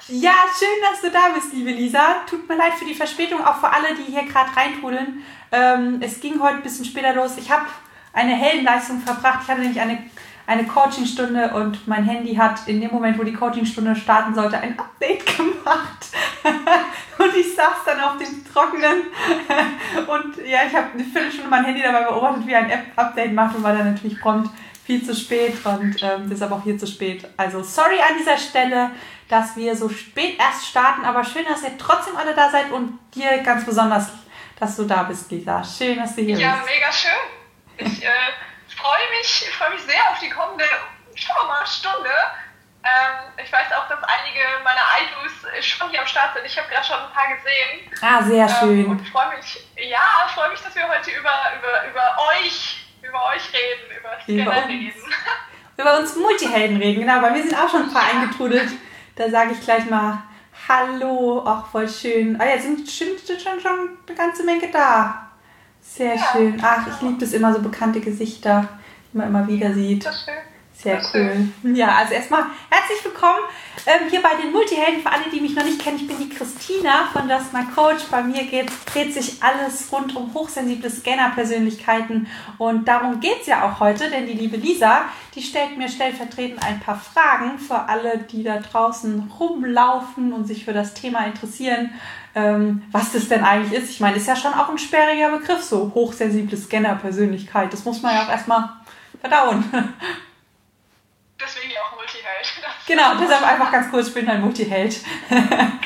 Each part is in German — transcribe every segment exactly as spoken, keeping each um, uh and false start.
Ja, schön, dass du da bist, liebe Lisa. Tut mir leid für die Verspätung, auch für alle, die hier gerade reintrudeln. Ähm, es ging heute ein bisschen später los. Ich habe eine Heldenleistung verbracht. Ich hatte nämlich eine, eine Coachingstunde und mein Handy hat in dem Moment, wo die Coachingstunde starten sollte, ein Update gemacht. Und ich saß dann auf dem Trockenen. Und ja, ich habe eine Viertelstunde mein Handy dabei beobachtet, wie ein App-Update macht und war dann natürlich prompt viel zu spät und ähm, deshalb auch hier zu spät. Also sorry an dieser Stelle, dass wir so spät erst starten, aber schön, dass ihr trotzdem alle da seid und dir ganz besonders, dass du da bist, Lisa. Schön, dass du hier ja, bist. Ja, mega schön. Ich äh, freue mich, ich freue mich sehr auf die kommende, schauen wir mal, Stunde. Ähm, ich weiß auch, dass einige meiner Idus schon hier am Start sind. Ich habe gerade schon ein paar gesehen. Ah, sehr schön. Ähm, und ich freue mich, ja, ich freue mich, dass wir heute über, über, über euch über euch reden, über Scanner über reden. Über uns Multihelden reden, genau, weil wir sind auch schon ein paar ja. eingetrudelt. Da sage ich gleich mal Hallo, auch voll schön. Ah ja, sind schon, schon, schon eine ganze Menge da. Sehr ja. schön. Ach, ich liebe das immer, so bekannte Gesichter, die man immer wieder sieht. Das ist schön. Sehr cool. Ja, also erstmal herzlich willkommen ähm, hier bei den Multihelden. Für alle, die mich noch nicht kennen, ich bin die Christina von Just My Coach. Bei mir geht, dreht sich alles rund um hochsensible Scanner-Persönlichkeiten und darum geht es ja auch heute, denn die liebe Lisa, die stellt mir stellvertretend ein paar Fragen für alle, die da draußen rumlaufen und sich für das Thema interessieren, ähm, was das denn eigentlich ist. Ich meine, ist ja schon auch ein sperriger Begriff, so hochsensible Scanner-Persönlichkeit. Das muss man ja auch erstmal verdauen. Deswegen auch Multiheld. Genau, deshalb einfach ganz kurz, ich bin ein Multiheld. Genau.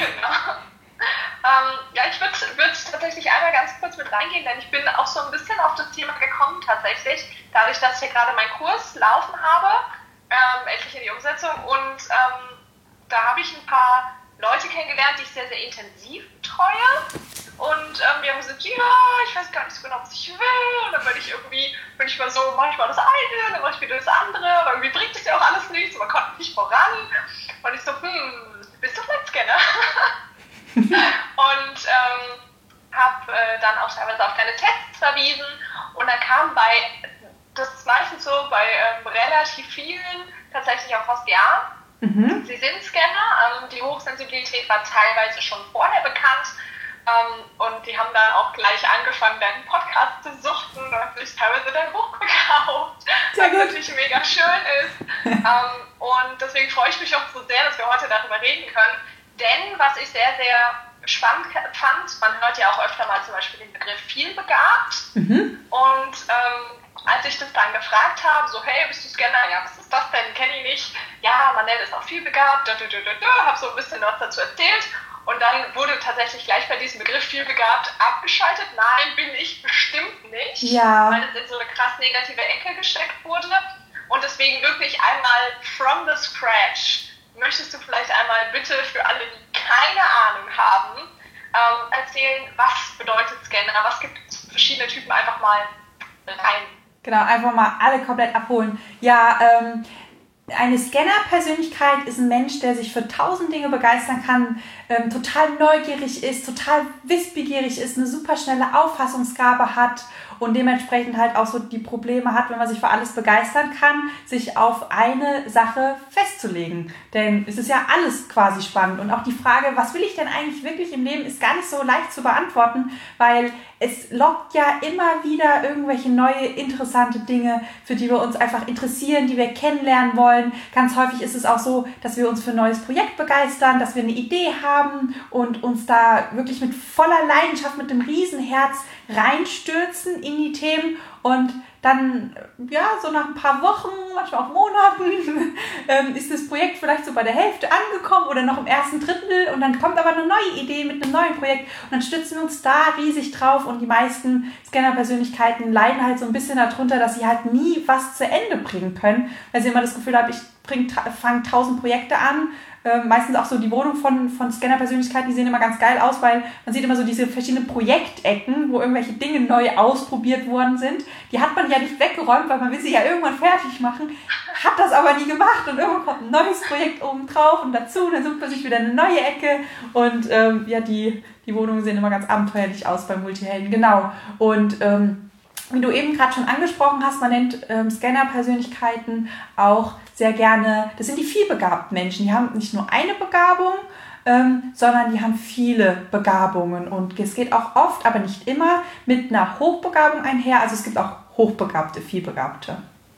Ähm, ja, ich würde würd tatsächlich einmal ganz kurz mit reingehen, denn ich bin auch so ein bisschen auf das Thema gekommen tatsächlich, dadurch, dass ich hier gerade meinen Kurs laufen habe, ähm, endlich in die Umsetzung, und ähm, da habe ich ein paar Leute kennengelernt, die ich sehr, sehr intensiv betreue. Und ähm, wir haben gesagt, ja, ich weiß gar nicht so genau, was ich will. Und dann bin ich irgendwie, bin ich mal so, mache ich mal das eine, dann mache ich wieder das andere. Aber irgendwie bringt es ja auch alles nichts. Man kommt nicht voran. Und ich so, hm, bist du vielleicht Scanner? Und ähm, habe äh, dann auch teilweise auf deine Tests verwiesen. Und dann kam bei, das ist meistens so, bei ähm, relativ vielen tatsächlich auch fast ja. Mhm. Sie sind Scanner. Ähm, die Hochsensibilität war teilweise schon vorher bekannt. Um, und die haben dann auch gleich angefangen, deinen Podcast zu suchten und haben sich teilweise dein Buch gekauft, was natürlich mega schön ist. um, und deswegen freue ich mich auch so sehr, dass wir heute darüber reden können. Denn was ich sehr, sehr spannend fand, man hört ja auch öfter mal zum Beispiel den Begriff vielbegabt. Mhm. Und ähm, als ich das dann gefragt habe, so, hey, bist du Scanner? Ja, was ist das denn? Kenne ich nicht. Ja, man nennt es auch vielbegabt. Habe so ein bisschen was dazu erzählt. Und dann wurde tatsächlich gleich bei diesem Begriff vielbegabt abgeschaltet. Nein, bin ich bestimmt nicht. Ja. Weil es in so eine krass negative Ecke gesteckt wurde. Und deswegen wirklich einmal from the scratch. Möchtest du vielleicht einmal bitte für alle, die keine Ahnung haben, ähm, erzählen, was bedeutet Scanner? Was gibt es verschiedene Typen, einfach mal rein? Genau, einfach mal alle komplett abholen. Ja, ähm... Eine Scanner-Persönlichkeit ist ein Mensch, der sich für tausend Dinge begeistern kann, ähm, total neugierig ist, total wissbegierig ist, eine super schnelle Auffassungsgabe hat und dementsprechend halt auch so die Probleme hat, wenn man sich für alles begeistern kann, sich auf eine Sache festzulegen. Denn es ist ja alles quasi spannend und auch die Frage, was will ich denn eigentlich wirklich im Leben, ist gar nicht so leicht zu beantworten, weil es lockt ja immer wieder irgendwelche neue, interessante Dinge, für die wir uns einfach interessieren, die wir kennenlernen wollen. Ganz häufig ist es auch so, dass wir uns für ein neues Projekt begeistern, dass wir eine Idee haben und uns da wirklich mit voller Leidenschaft, mit einem Riesenherz reinstürzen in die Themen und dann, ja, so nach ein paar Wochen, manchmal auch Monaten, ähm, ist das Projekt vielleicht so bei der Hälfte angekommen oder noch im ersten Drittel und dann kommt aber eine neue Idee mit einem neuen Projekt und dann stützen wir uns da riesig drauf und die meisten Scanner-Persönlichkeiten leiden halt so ein bisschen darunter, dass sie halt nie was zu Ende bringen können, weil sie immer das Gefühl haben, ich fange tausend Projekte an. Ähm, meistens auch so die Wohnung von, von Scanner-Persönlichkeiten, die sehen immer ganz geil aus, weil man sieht immer so diese verschiedenen Projektecken, wo irgendwelche Dinge neu ausprobiert worden sind. Die hat man ja nicht weggeräumt, weil man will sie ja irgendwann fertig machen, hat das aber nie gemacht und irgendwann kommt ein neues Projekt oben drauf und dazu und dann sucht man sich wieder eine neue Ecke und ähm, ja, die, die Wohnungen sehen immer ganz abenteuerlich aus bei Multihelden, genau. Und ähm, wie du eben gerade schon angesprochen hast, man nennt ähm, Scanner-Persönlichkeiten auch sehr gerne, das sind die vielbegabten Menschen, die haben nicht nur eine Begabung, ähm, sondern die haben viele Begabungen und es geht auch oft, aber nicht immer, mit einer Hochbegabung einher, also es gibt auch Hochbegabte, Vielbegabte.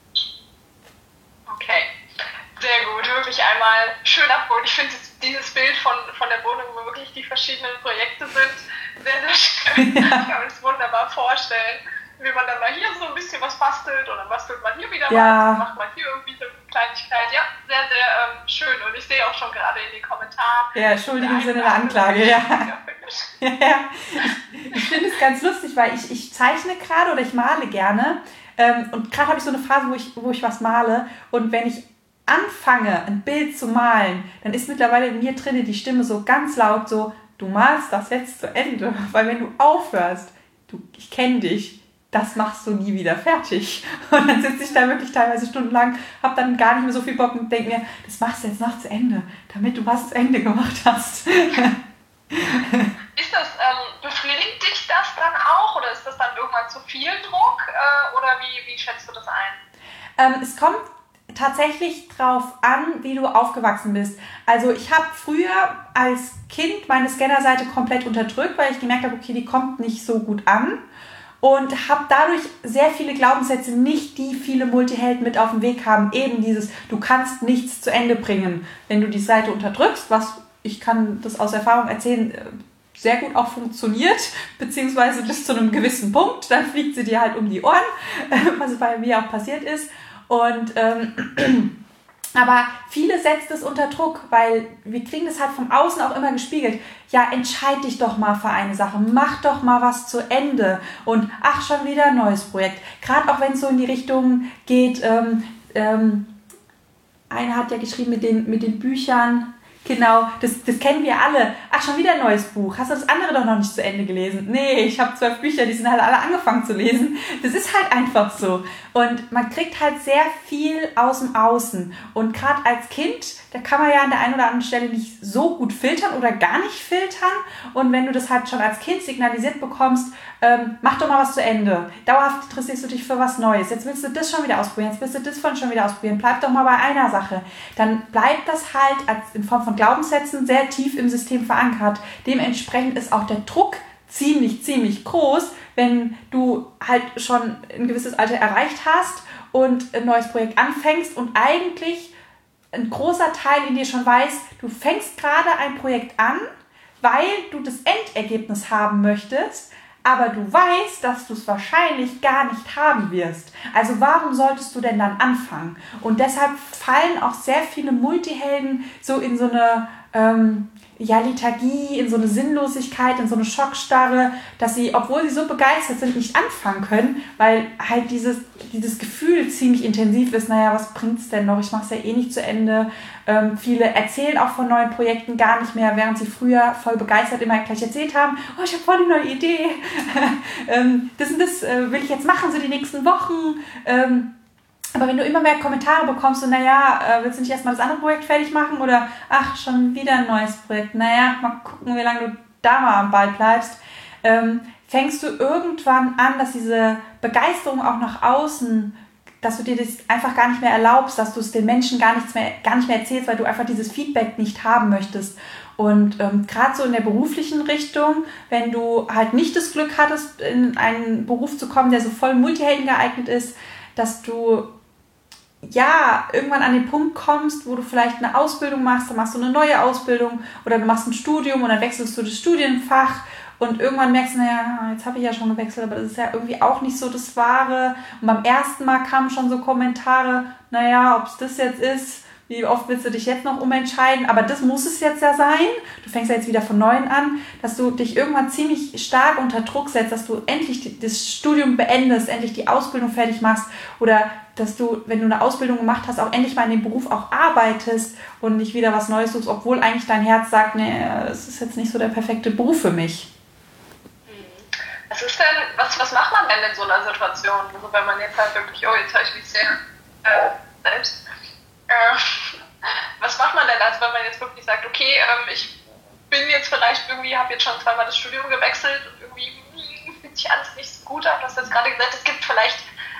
Okay, sehr gut, wirklich einmal schön abgeholt. Ich finde dieses Bild von, von der Wohnung, wo wirklich die verschiedenen Projekte sind, sehr, sehr schön. Ja. Ich kann mir das wunderbar vorstellen, wie man dann mal hier so ein bisschen was bastelt und dann bastelt man hier wieder ja. was, macht man hier irgendwie so eine Kleinigkeit. Ja, sehr, sehr ähm, schön und ich sehe auch schon gerade in den Kommentaren. Ja, schuldig im Sinne der Anklage, ja. Ja, ja. Ich, ich finde es ganz lustig, weil ich, ich zeichne gerade oder ich male gerne ähm, und gerade habe ich so eine Phase, wo ich, wo ich was male und wenn ich anfange, ein Bild zu malen, dann ist mittlerweile in mir drin die Stimme so ganz laut so, du malst das jetzt zu Ende, weil wenn du aufhörst, du, ich kenne dich, das machst du nie wieder fertig. Und dann sitze ich da wirklich teilweise stundenlang, habe dann gar nicht mehr so viel Bock und denke mir, das machst du jetzt noch zu Ende, damit du was zu Ende gemacht hast. Ist das, ähm, befriedigt dich das dann auch oder ist das dann irgendwann zu viel Druck äh, oder wie, wie schätzt du das ein? Ähm, es kommt tatsächlich drauf an, wie du aufgewachsen bist. Also ich habe früher als Kind meine Scannerseite komplett unterdrückt, weil ich gemerkt habe, okay, die kommt nicht so gut an. Und habe dadurch sehr viele Glaubenssätze nicht, die viele Multihelden mit auf den Weg haben. Eben dieses, du kannst nichts zu Ende bringen, wenn du die Seite unterdrückst, was, ich kann das aus Erfahrung erzählen, sehr gut auch funktioniert, beziehungsweise bis zu einem gewissen Punkt, dann fliegt sie dir halt um die Ohren, was bei mir auch passiert ist. Und ähm, aber viele setzt es unter Druck, weil wir kriegen das halt vom Außen auch immer gespiegelt. Ja, entscheid dich doch mal für eine Sache, mach doch mal was zu Ende und ach, schon wieder ein neues Projekt. Gerade auch wenn es so in die Richtung geht, ähm, ähm, einer hat ja geschrieben mit den, mit den Büchern, genau, das, das kennen wir alle. Ach, schon wieder ein neues Buch. Hast du das andere doch noch nicht zu Ende gelesen? Nee, ich habe zwölf Bücher, die sind halt alle angefangen zu lesen. Das ist halt einfach so. Und man kriegt halt sehr viel aus dem Außen. Und gerade als Kind, da kann man ja an der einen oder anderen Stelle nicht so gut filtern oder gar nicht filtern. Und wenn du das halt schon als Kind signalisiert bekommst, ähm, mach doch mal was zu Ende. Dauerhaft interessierst du dich für was Neues. Jetzt willst du das schon wieder ausprobieren, jetzt willst du das von schon wieder ausprobieren. Bleib doch mal bei einer Sache. Dann bleibt das halt als in Form von Glaubenssätzen sehr tief im System verankert. Dementsprechend ist auch der Druck ziemlich, ziemlich groß, wenn du halt schon ein gewisses Alter erreicht hast und ein neues Projekt anfängst und eigentlich ein großer Teil in dir schon weiß, du fängst gerade ein Projekt an, weil du das Endergebnis haben möchtest, aber du weißt, dass du es wahrscheinlich gar nicht haben wirst. Also warum solltest du denn dann anfangen? Und deshalb fallen auch sehr viele Multihelden so in so eine ähm, ja, Lethargie, in so eine Sinnlosigkeit, in so eine Schockstarre, dass sie, obwohl sie so begeistert sind, nicht anfangen können, weil halt dieses, dieses Gefühl ziemlich intensiv ist, naja, was bringt's denn noch? Ich mache es ja eh nicht zu Ende. Ähm, viele erzählen auch von neuen Projekten gar nicht mehr, während sie früher voll begeistert immer gleich erzählt haben, oh, ich habe voll die neue Idee. ähm, das und das äh, will ich jetzt machen, so die nächsten Wochen. Ähm, Aber wenn du immer mehr Kommentare bekommst, so, naja, äh, willst du nicht erstmal das andere Projekt fertig machen? Oder, ach, schon wieder ein neues Projekt. Naja, mal gucken, wie lange du da mal am Ball bleibst. Ähm, fängst du irgendwann an, dass diese Begeisterung auch nach außen, dass du dir das einfach gar nicht mehr erlaubst, dass du es den Menschen gar, nichts mehr, gar nicht mehr erzählst, weil du einfach dieses Feedback nicht haben möchtest. Und ähm, gerade so in der beruflichen Richtung, wenn du halt nicht das Glück hattest, in einen Beruf zu kommen, der so voll Multihelden geeignet ist, dass du ja, irgendwann an den Punkt kommst, wo du vielleicht eine Ausbildung machst, dann machst du eine neue Ausbildung oder du machst ein Studium und dann wechselst du das Studienfach und irgendwann merkst du, naja, jetzt habe ich ja schon gewechselt, aber das ist ja irgendwie auch nicht so das Wahre. Und beim ersten Mal kamen schon so Kommentare, naja, ob es das jetzt ist, wie oft willst du dich jetzt noch umentscheiden, aber das muss es jetzt ja sein. Du fängst ja jetzt wieder von Neuem an, dass du dich irgendwann ziemlich stark unter Druck setzt, dass du endlich das Studium beendest, endlich die Ausbildung fertig machst oder dass du, wenn du eine Ausbildung gemacht hast, auch endlich mal in dem Beruf auch arbeitest und nicht wieder was Neues suchst, obwohl eigentlich dein Herz sagt, nee, es ist jetzt nicht so der perfekte Beruf für mich. Was ist denn, was, was macht man denn in so einer Situation? Also wenn man jetzt halt wirklich, oh, jetzt habe ich mich sehr äh, selbst Äh, was macht man denn, also wenn man jetzt wirklich sagt, okay, ähm, ich bin jetzt vielleicht irgendwie, habe jetzt schon zweimal das Studium gewechselt und irgendwie hm, fühlt sich alles nicht so gut an. Du hast jetzt gerade gesagt, es gibt vielleicht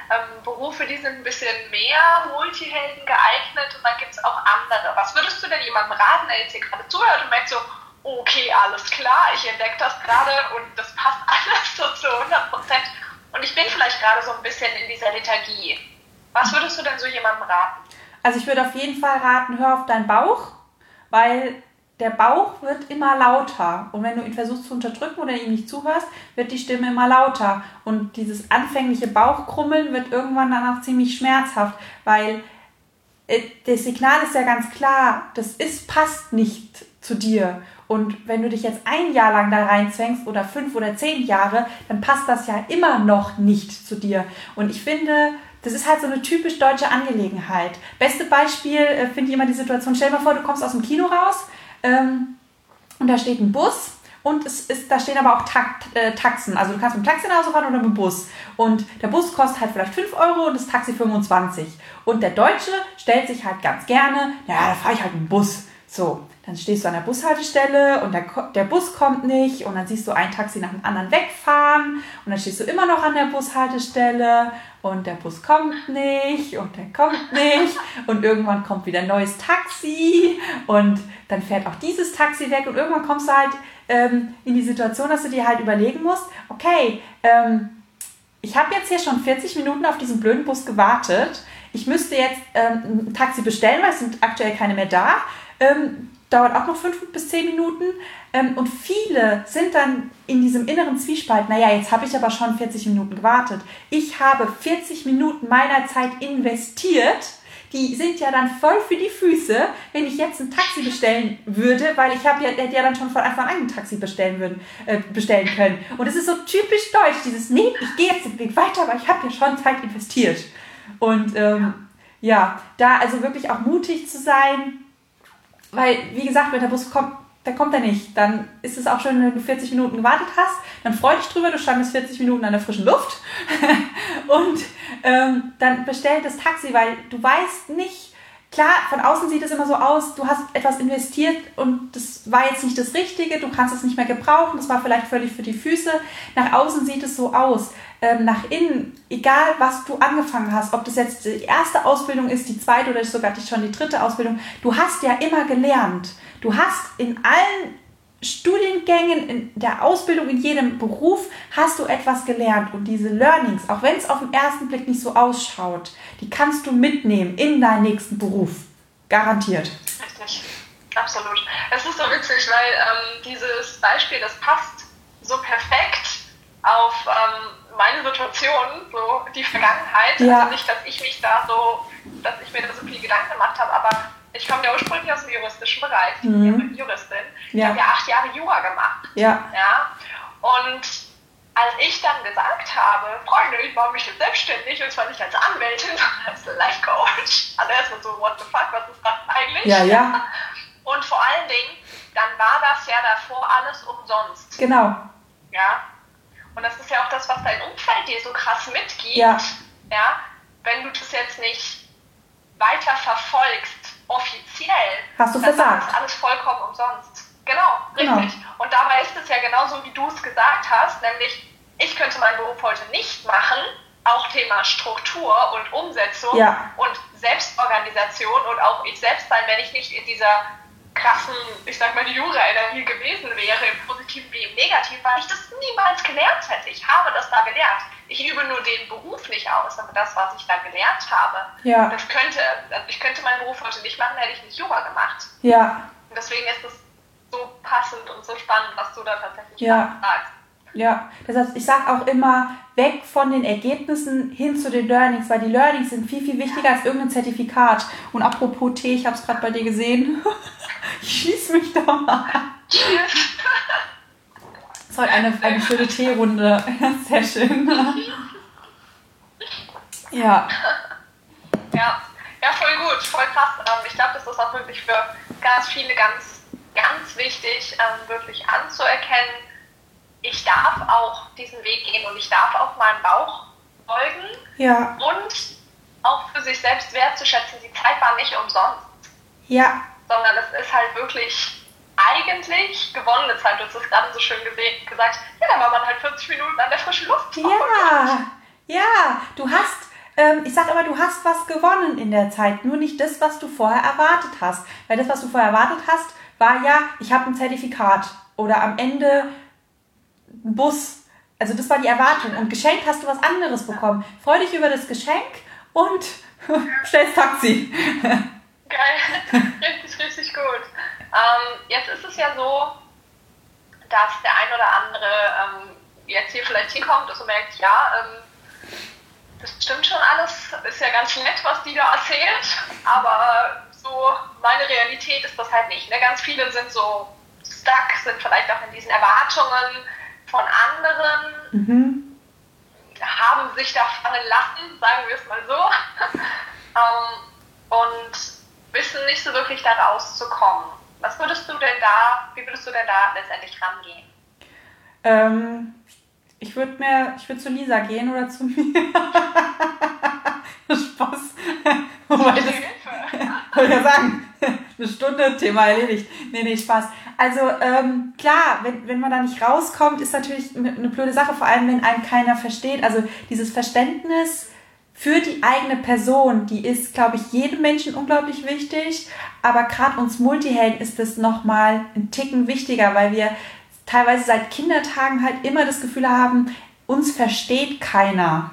ähm, Berufe, die sind ein bisschen mehr Multihelden geeignet und dann gibt es auch andere. Was würdest du denn jemandem raten, der jetzt hier gerade zuhört und merkt so, okay, alles klar, ich entdecke das gerade und das passt alles so zu hundert Prozent und ich bin vielleicht gerade so ein bisschen in dieser Lethargie. Was würdest du denn so jemandem raten? Also ich würde auf jeden Fall raten, hör auf deinen Bauch, weil der Bauch wird immer lauter. Und wenn du ihn versuchst zu unterdrücken oder ihm nicht zuhörst, wird die Stimme immer lauter. Und dieses anfängliche Bauchkrummeln wird irgendwann dann auch ziemlich schmerzhaft, weil äh, das Signal ist ja ganz klar, das ist, passt nicht zu dir. Und wenn du dich jetzt ein Jahr lang da reinzwängst oder fünf oder zehn Jahre, dann passt das ja immer noch nicht zu dir. Und ich finde, das ist halt so eine typisch deutsche Angelegenheit. Beste Beispiel äh, finde ich immer die Situation, stell dir mal vor, du kommst aus dem Kino raus ähm, und da steht ein Bus und es ist, da stehen aber auch Takt, äh, Taxen. Also du kannst mit dem Taxi nach Hause fahren oder mit dem Bus. Und der Bus kostet halt vielleicht fünf Euro und das Taxi fünfundzwanzig. Und der Deutsche stellt sich halt ganz gerne, ja, da fahre ich halt mit dem Bus. So, dann stehst du an der Bushaltestelle und der, der Bus kommt nicht und dann siehst du ein Taxi nach dem anderen wegfahren und dann stehst du immer noch an der Bushaltestelle und der Bus kommt nicht und der kommt nicht und irgendwann kommt wieder ein neues Taxi und dann fährt auch dieses Taxi weg und irgendwann kommst du halt ähm, in die Situation, dass du dir halt überlegen musst, okay, ähm, ich habe jetzt hier schon vierzig Minuten auf diesen blöden Bus gewartet, ich müsste jetzt ähm, ein Taxi bestellen, weil es sind aktuell keine mehr da. Ähm, dauert auch noch fünf bis zehn Minuten ähm, und viele sind dann in diesem inneren Zwiespalt, naja, jetzt habe ich aber schon vierzig Minuten gewartet. Ich habe vierzig Minuten meiner Zeit investiert, die sind ja dann voll für die Füße, wenn ich jetzt ein Taxi bestellen würde, weil ich habe ja, hätte ja dann schon von Anfang an ein Taxi bestellen, würden, äh, bestellen können. Und es ist so typisch deutsch, dieses, nee, ich gehe jetzt den Weg weiter, aber ich habe ja schon Zeit investiert. Und ähm, ja, da also wirklich auch mutig zu sein, weil, wie gesagt, wenn der Bus kommt, dann kommt er nicht. Dann ist es auch schön, wenn du vierzig Minuten gewartet hast. Dann freu dich drüber, du standest vierzig Minuten an der frischen Luft. Und ähm, dann bestell das Taxi, weil du weißt nicht, klar, von außen sieht es immer so aus, du hast etwas investiert und das war jetzt nicht das Richtige, du kannst es nicht mehr gebrauchen, das war vielleicht völlig für die Füße. Nach außen sieht es so aus. Ähm, nach innen, egal was du angefangen hast, ob das jetzt die erste Ausbildung ist, die zweite oder sogar schon die dritte Ausbildung, du hast ja immer gelernt. Du hast in allen Studiengängen, in der Ausbildung, in jedem Beruf hast du etwas gelernt. Und diese Learnings, auch wenn es auf den ersten Blick nicht so ausschaut, die kannst du mitnehmen in deinen nächsten Beruf. Garantiert. Richtig, absolut. Es ist so witzig, weil ähm, dieses Beispiel, das passt so perfekt auf ähm, meine Situation, so die Vergangenheit. Ja. Also nicht, dass ich mich da so, dass ich mir da so viel Gedanken gemacht habe, aber ich komme ja ursprünglich aus dem juristischen Bereich. Mhm. Ich bin Juristin. Ich Ja. habe ja acht Jahre Jura gemacht. Ja. Ja. Und als ich dann gesagt habe, Freunde, ich mache mich jetzt selbstständig, und zwar nicht als Anwältin, sondern als Life Coach. Also erstmal so, what the fuck, was ist das eigentlich? Ja, ja. Und vor allen Dingen, dann war das ja davor alles umsonst. Genau. Ja. Und das ist ja auch das, was dein Umfeld dir so krass mitgibt. Ja. Ja. Wenn du das jetzt nicht weiter verfolgst, offiziell, Hast du dann versagt. war das alles vollkommen umsonst. Genau, richtig. Genau. Und dabei ist es ja genauso, wie du es gesagt hast, nämlich, ich könnte meinen Beruf heute nicht machen, auch Thema Struktur und Umsetzung Ja. und Selbstorganisation und auch ich selbst sein, wenn ich nicht in dieser krassen, ich sag mal, Jura-Energie gewesen wäre, im Positiven wie im Negativen, weil ich das niemals gelernt hätte. Ich habe das da gelernt. Ich übe nur den Beruf nicht aus, aber das, was ich da gelernt habe, Ja. das könnte, also ich könnte meinen Beruf heute nicht machen, hätte ich nicht Jura gemacht. Ja. Und deswegen ist es so passend und so spannend, was du da tatsächlich Ja. sagst. Ja, das heißt, ich sage auch immer, weg von den Ergebnissen hin zu den Learnings, weil die Learnings sind viel, viel wichtiger als irgendein Zertifikat. Und apropos Tee, ich habe es gerade bei dir gesehen. Ich schließe mich da mal an. Cheers! Das ist heute eine, eine schöne Teerunde. Sehr schön. Ja. Ja. Ja, voll gut, voll krass. Ich glaube, das ist auch wirklich für ganz viele ganz, ganz wichtig, wirklich anzuerkennen, ich darf auch diesen Weg gehen und ich darf auch meinem Bauch folgen. Ja. Und auch für sich selbst wertzuschätzen, die Zeit war nicht umsonst. Ja. Sondern es ist halt wirklich eigentlich gewonnene Zeit. Du hast es gerade so schön gesehen, gesagt, ja, dann war man halt vierzig Minuten an der frischen Luft. Ja. Ja. Du hast Ähm, ich sage aber, du hast was gewonnen in der Zeit, nur nicht das, was du vorher erwartet hast. Weil das, was du vorher erwartet hast, war ja, ich habe ein Zertifikat oder am Ende ein Bus. Also das war die Erwartung. Und geschenkt hast du was anderes bekommen. Freu dich über das Geschenk und stellst Taxi. Geil, richtig, richtig gut. Ähm, jetzt ist es ja so, dass der ein oder andere ähm, jetzt hier vielleicht hinkommt und so merkt, ja, ähm, das stimmt schon alles, ist ja ganz nett, was die da erzählt, aber so meine Realität ist das halt nicht. Ne? Ganz viele sind so stuck, sind vielleicht auch in diesen Erwartungen von anderen, mhm. haben sich da fangen lassen, sagen wir es mal so, ähm, und wissen nicht so wirklich da rauszukommen. Was würdest du denn da, wie würdest du denn da letztendlich rangehen? Ähm, ich würde mir, ich würde zu Lisa gehen oder zu mir. Spaß. Wobei das, wollte ja sagen, eine Stunde, Thema erledigt. Nee, nee, Spaß. Also ähm, klar, wenn, wenn man da nicht rauskommt, ist natürlich eine blöde Sache, vor allem wenn einen keiner versteht. Also dieses Verständnis für die eigene Person, die ist, glaube ich, jedem Menschen unglaublich wichtig, aber gerade uns Multihelden ist das nochmal ein Ticken wichtiger, weil wir teilweise seit Kindertagen halt immer das Gefühl haben, uns versteht keiner.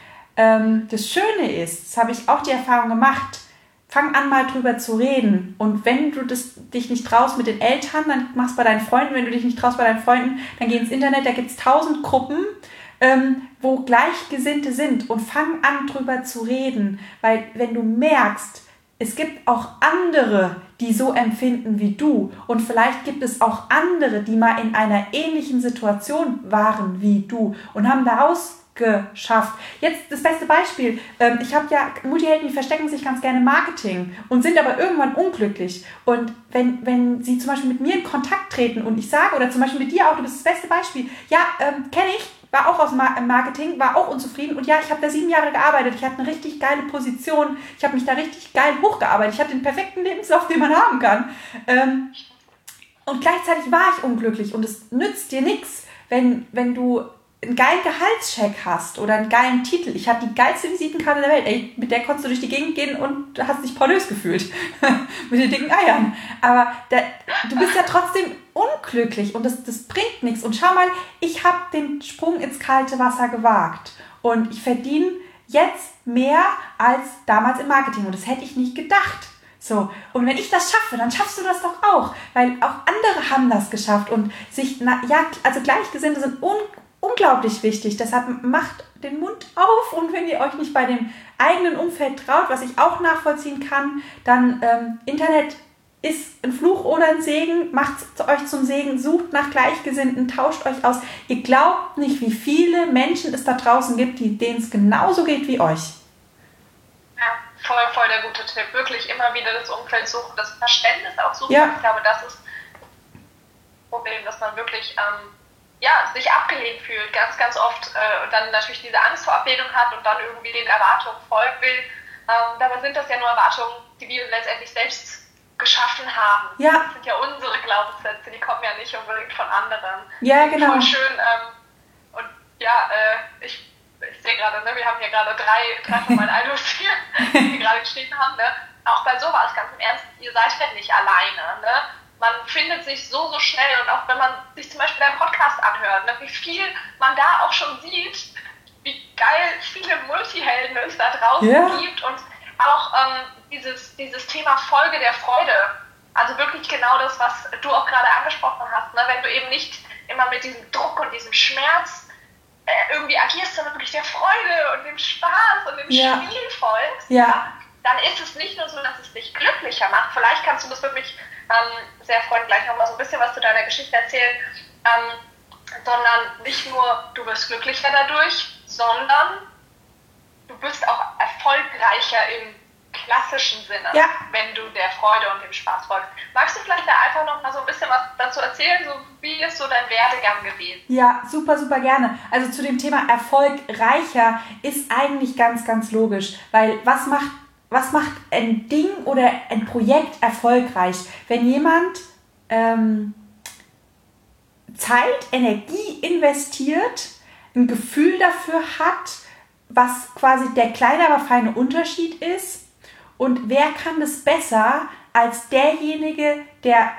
Ähm, das Schöne ist, das habe ich auch die Erfahrung gemacht, fang an mal drüber zu reden und wenn du das, dich nicht traust mit den Eltern, dann mach's bei deinen Freunden, wenn du dich nicht traust bei deinen Freunden, dann geh ins Internet, da gibt's tausend Gruppen, Ähm, wo Gleichgesinnte sind und fang an, drüber zu reden. Weil wenn du merkst, es gibt auch andere, die so empfinden wie du und vielleicht gibt es auch andere, die mal in einer ähnlichen Situation waren wie du und haben daraus geschafft. Jetzt das beste Beispiel. Ähm, ich habe ja Multihelden, die verstecken sich ganz gerne im Marketing und sind aber irgendwann unglücklich. Und wenn, wenn sie zum Beispiel mit mir in Kontakt treten und ich sage, oder zum Beispiel mit dir auch, du bist das beste Beispiel, ja, ähm, kenne ich, war auch aus dem Marketing, war auch unzufrieden und ja, ich habe da sieben Jahre gearbeitet, ich hatte eine richtig geile Position, ich habe mich da richtig geil hochgearbeitet, ich hatte den perfekten Lebenslauf, den man haben kann. Ähm, und gleichzeitig war ich unglücklich und es nützt dir nichts, wenn, wenn du einen geilen Gehaltscheck hast oder einen geilen Titel. Ich hatte die geilste Visitenkarte der Welt. Ey, mit der konntest du durch die Gegend gehen und hast dich pornös gefühlt. Mit den dicken Eiern. Aber der, du bist ja trotzdem unglücklich und das, das bringt nichts. Und schau mal, ich habe den Sprung ins kalte Wasser gewagt. Und ich verdiene jetzt mehr als damals im Marketing. Und das hätte ich nicht gedacht. So, und wenn ich das schaffe, dann schaffst du das doch auch. Weil auch andere haben das geschafft. Und sich, na, ja, also Gleichgesinnte sind un unglaublich wichtig. Deshalb macht den Mund auf und wenn ihr euch nicht bei dem eigenen Umfeld traut, was ich auch nachvollziehen kann, dann ähm, Internet ist ein Fluch oder ein Segen. Macht es euch zum Segen, sucht nach Gleichgesinnten, tauscht euch aus. Ihr glaubt nicht, wie viele Menschen es da draußen gibt, die, denen es genauso geht wie euch. Ja, voll, voll der gute Tipp. Wirklich immer wieder das Umfeld suchen, das Verständnis auch suchen. Ja. Ich glaube, das ist das Problem, dass man wirklich ähm, ja, sich abgelehnt fühlt, ganz, ganz oft äh, und dann natürlich diese Angst vor Ablehnung hat und dann irgendwie den Erwartungen folgen will. Ähm, dabei sind das ja nur Erwartungen, die wir letztendlich selbst geschaffen haben. Ja. Das sind ja unsere Glaubenssätze, die kommen ja nicht unbedingt von anderen. Ja, genau. Voll schön. Ähm, und ja, äh, ich, ich sehe gerade, ne, wir haben hier gerade drei, drei von meinen Idols hier, die gerade geschrieben haben. Ne? Auch bei sowas, ganz im Ernst, ihr seid halt nicht alleine. Ne? Man findet sich so, so schnell und auch wenn man sich zum Beispiel einen Podcast anhört, ne, wie viel man da auch schon sieht, wie geil viele Multihelden es da draußen yeah. gibt und auch ähm, dieses, dieses Thema Folge der Freude, also wirklich genau das, was du auch gerade angesprochen hast, ne, wenn du eben nicht immer mit diesem Druck und diesem Schmerz äh, irgendwie agierst, sondern wirklich der Freude und dem Spaß und dem yeah. Spiel folgst, yeah. ja, dann ist es nicht nur so, dass es dich glücklicher macht, vielleicht kannst du das wirklich Ähm, sehr freuen, gleich nochmal so ein bisschen was zu deiner Geschichte erzählen, ähm, sondern nicht nur du wirst glücklicher dadurch, sondern du bist auch erfolgreicher im klassischen Sinne, ja. wenn du der Freude und dem Spaß folgst. Magst du vielleicht da einfach noch mal so ein bisschen was dazu erzählen, so wie ist so dein Werdegang gewesen? Ja, super, super gerne. Also zu dem Thema erfolgreicher ist eigentlich ganz, ganz logisch, weil was macht Was macht ein Ding oder ein Projekt erfolgreich? Wenn jemand ähm, Zeit, Energie investiert, ein Gefühl dafür hat, was quasi der kleine, aber feine Unterschied ist und wer kann das besser als derjenige, der,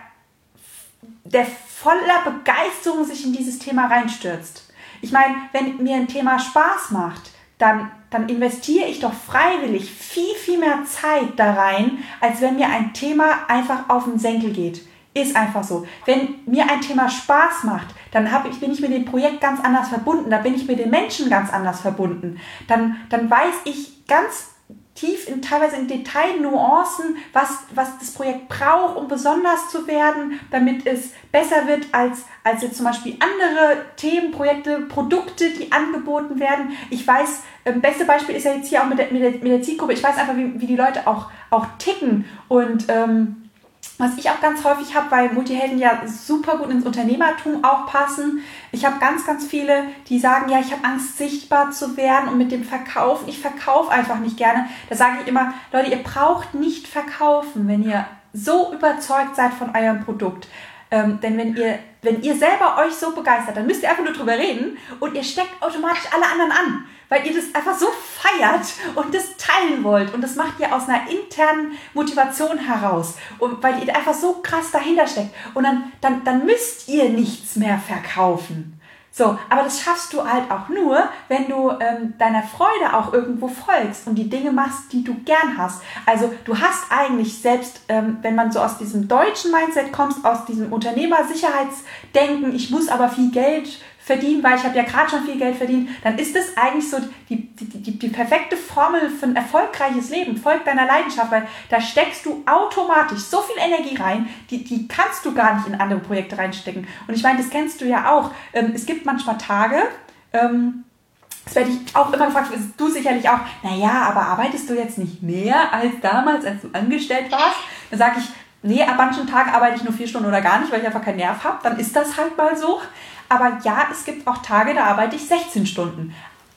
der voller Begeisterung sich in dieses Thema reinstürzt. Ich meine, wenn mir ein Thema Spaß macht, dann, dann investiere ich doch freiwillig viel, viel mehr Zeit da rein, als wenn mir ein Thema einfach auf den Senkel geht. Ist einfach so. Wenn mir ein Thema Spaß macht, dann hab ich, bin ich mit dem Projekt ganz anders verbunden, da bin ich mit den Menschen ganz anders verbunden. Dann, dann weiß ich ganz tief, in, teilweise in Detailnuancen, was, was das Projekt braucht, um besonders zu werden, damit es besser wird als, als jetzt zum Beispiel andere Themen, Projekte, Produkte, die angeboten werden. Ich weiß, das beste Beispiel ist ja jetzt hier auch mit der, mit der, mit der Zielgruppe, ich weiß einfach, wie, wie die Leute auch, auch ticken und ähm, was ich auch ganz häufig habe, weil Multihelden ja super gut ins Unternehmertum auch passen. Ich habe ganz, ganz viele, die sagen, ja, ich habe Angst, sichtbar zu werden und mit dem Verkaufen, ich verkaufe einfach nicht gerne. Da sage ich immer, Leute, ihr braucht nicht verkaufen, wenn ihr so überzeugt seid von eurem Produkt. Ähm, denn wenn ihr, wenn ihr selber euch so begeistert, dann müsst ihr einfach nur drüber reden und ihr steckt automatisch alle anderen an, weil ihr das einfach so feiert und das teilen wollt. Und das macht ihr aus einer internen Motivation heraus. Und weil ihr einfach so krass dahinter steckt. Und dann, dann, dann müsst ihr nichts mehr verkaufen. So, aber das schaffst du halt auch nur, wenn du ähm, deiner Freude auch irgendwo folgst und die Dinge machst, die du gern hast. Also du hast eigentlich selbst, ähm, wenn man so aus diesem deutschen Mindset kommst, aus diesem Unternehmersicherheitsdenken, ich muss aber viel Geld verdienen, weil ich habe ja gerade schon viel Geld verdient, dann ist das eigentlich so die, die, die, die perfekte Formel für ein erfolgreiches Leben. Folg deiner Leidenschaft, weil da steckst du automatisch so viel Energie rein, die, die kannst du gar nicht in andere Projekte reinstecken. Und ich meine, das kennst du ja auch. Ähm, es gibt manchmal Tage, ähm, das werde ich auch immer gefragt, du sicherlich auch, naja, aber arbeitest du jetzt nicht mehr als damals, als du angestellt warst? Dann sage ich, nee, an manchen Tagen arbeite ich nur vier Stunden oder gar nicht, weil ich einfach keinen Nerv habe. Dann ist das halt mal so. Aber ja, es gibt auch Tage, da arbeite ich sechzehn Stunden.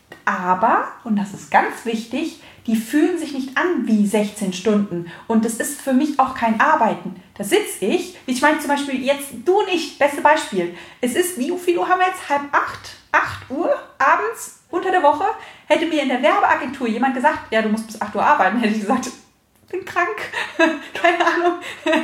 Aber, und das ist ganz wichtig, die fühlen sich nicht an wie sechzehn Stunden. Und das ist für mich auch kein Arbeiten. Da sitze ich, ich meine zum Beispiel jetzt, du und ich, beste Beispiel. Es ist, wie viel Uhr haben wir jetzt? Halb acht? acht Uhr abends unter der Woche? Hätte mir in der Werbeagentur jemand gesagt, ja, du musst bis acht Uhr arbeiten, hätte ich gesagt, bin krank, keine Ahnung,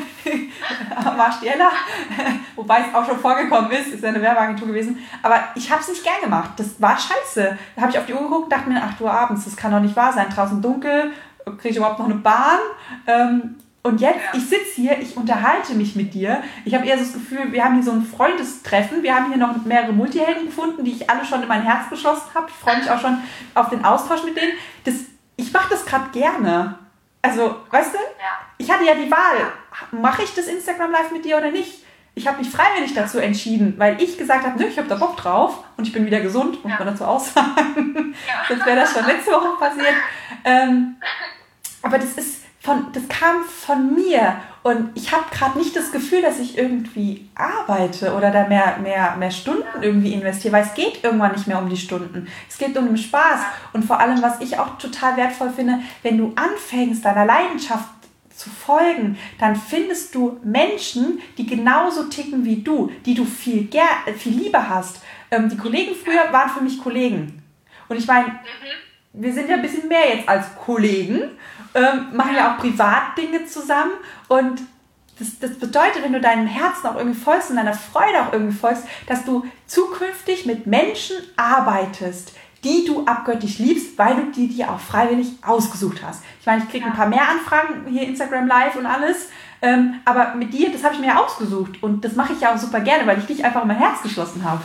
Marstiella, wobei es auch schon vorgekommen ist, ist ja eine Werbeagentur gewesen, aber ich habe es nicht gern gemacht, das war scheiße. Da habe ich auf die Uhr geguckt und dachte mir, acht Uhr abends, das kann doch nicht wahr sein, draußen dunkel, kriege ich überhaupt noch eine Bahn? Und jetzt, ich sitze hier, ich unterhalte mich mit dir, ich habe eher so das Gefühl, wir haben hier so ein Freundestreffen, wir haben hier noch mehrere Multihelden gefunden, die ich alle schon in mein Herz geschlossen habe, ich freue mich auch schon auf den Austausch mit denen, das, ich mache das gerade gerne. Also, weißt du, ja. Ich hatte ja die Wahl, mache ich das Instagram Live mit dir oder nicht? Ich habe mich freiwillig dazu entschieden, weil ich gesagt habe, nö, ich habe da Bock drauf und ich bin wieder gesund, muss ja. man dazu auch sagen. Ja. Sonst wäre das schon letzte Woche passiert. Ähm, aber das ist von, das kam von mir und ich habe gerade nicht das Gefühl, dass ich irgendwie arbeite oder da mehr, mehr, mehr Stunden irgendwie investiere, weil es geht irgendwann nicht mehr um die Stunden. Es geht um den Spaß und vor allem, was ich auch total wertvoll finde, wenn du anfängst, deiner Leidenschaft zu folgen, dann findest du Menschen, die genauso ticken wie du, die du viel, ger- viel Liebe hast. Ähm, die Kollegen früher waren für mich Kollegen. Und ich meine, wir sind ja ein bisschen mehr jetzt als Kollegen, ähm, machen ja auch Privatdinge zusammen und das, das bedeutet, wenn du deinem Herzen auch irgendwie folgst und deiner Freude auch irgendwie folgst, dass du zukünftig mit Menschen arbeitest, die du abgöttisch liebst, weil du die dir auch freiwillig ausgesucht hast. Ich meine, ich kriege ein paar mehr Anfragen, hier Instagram Live und alles, ähm, aber mit dir, das habe ich mir ja ausgesucht und das mache ich ja auch super gerne, weil ich dich einfach in mein Herz geschlossen habe.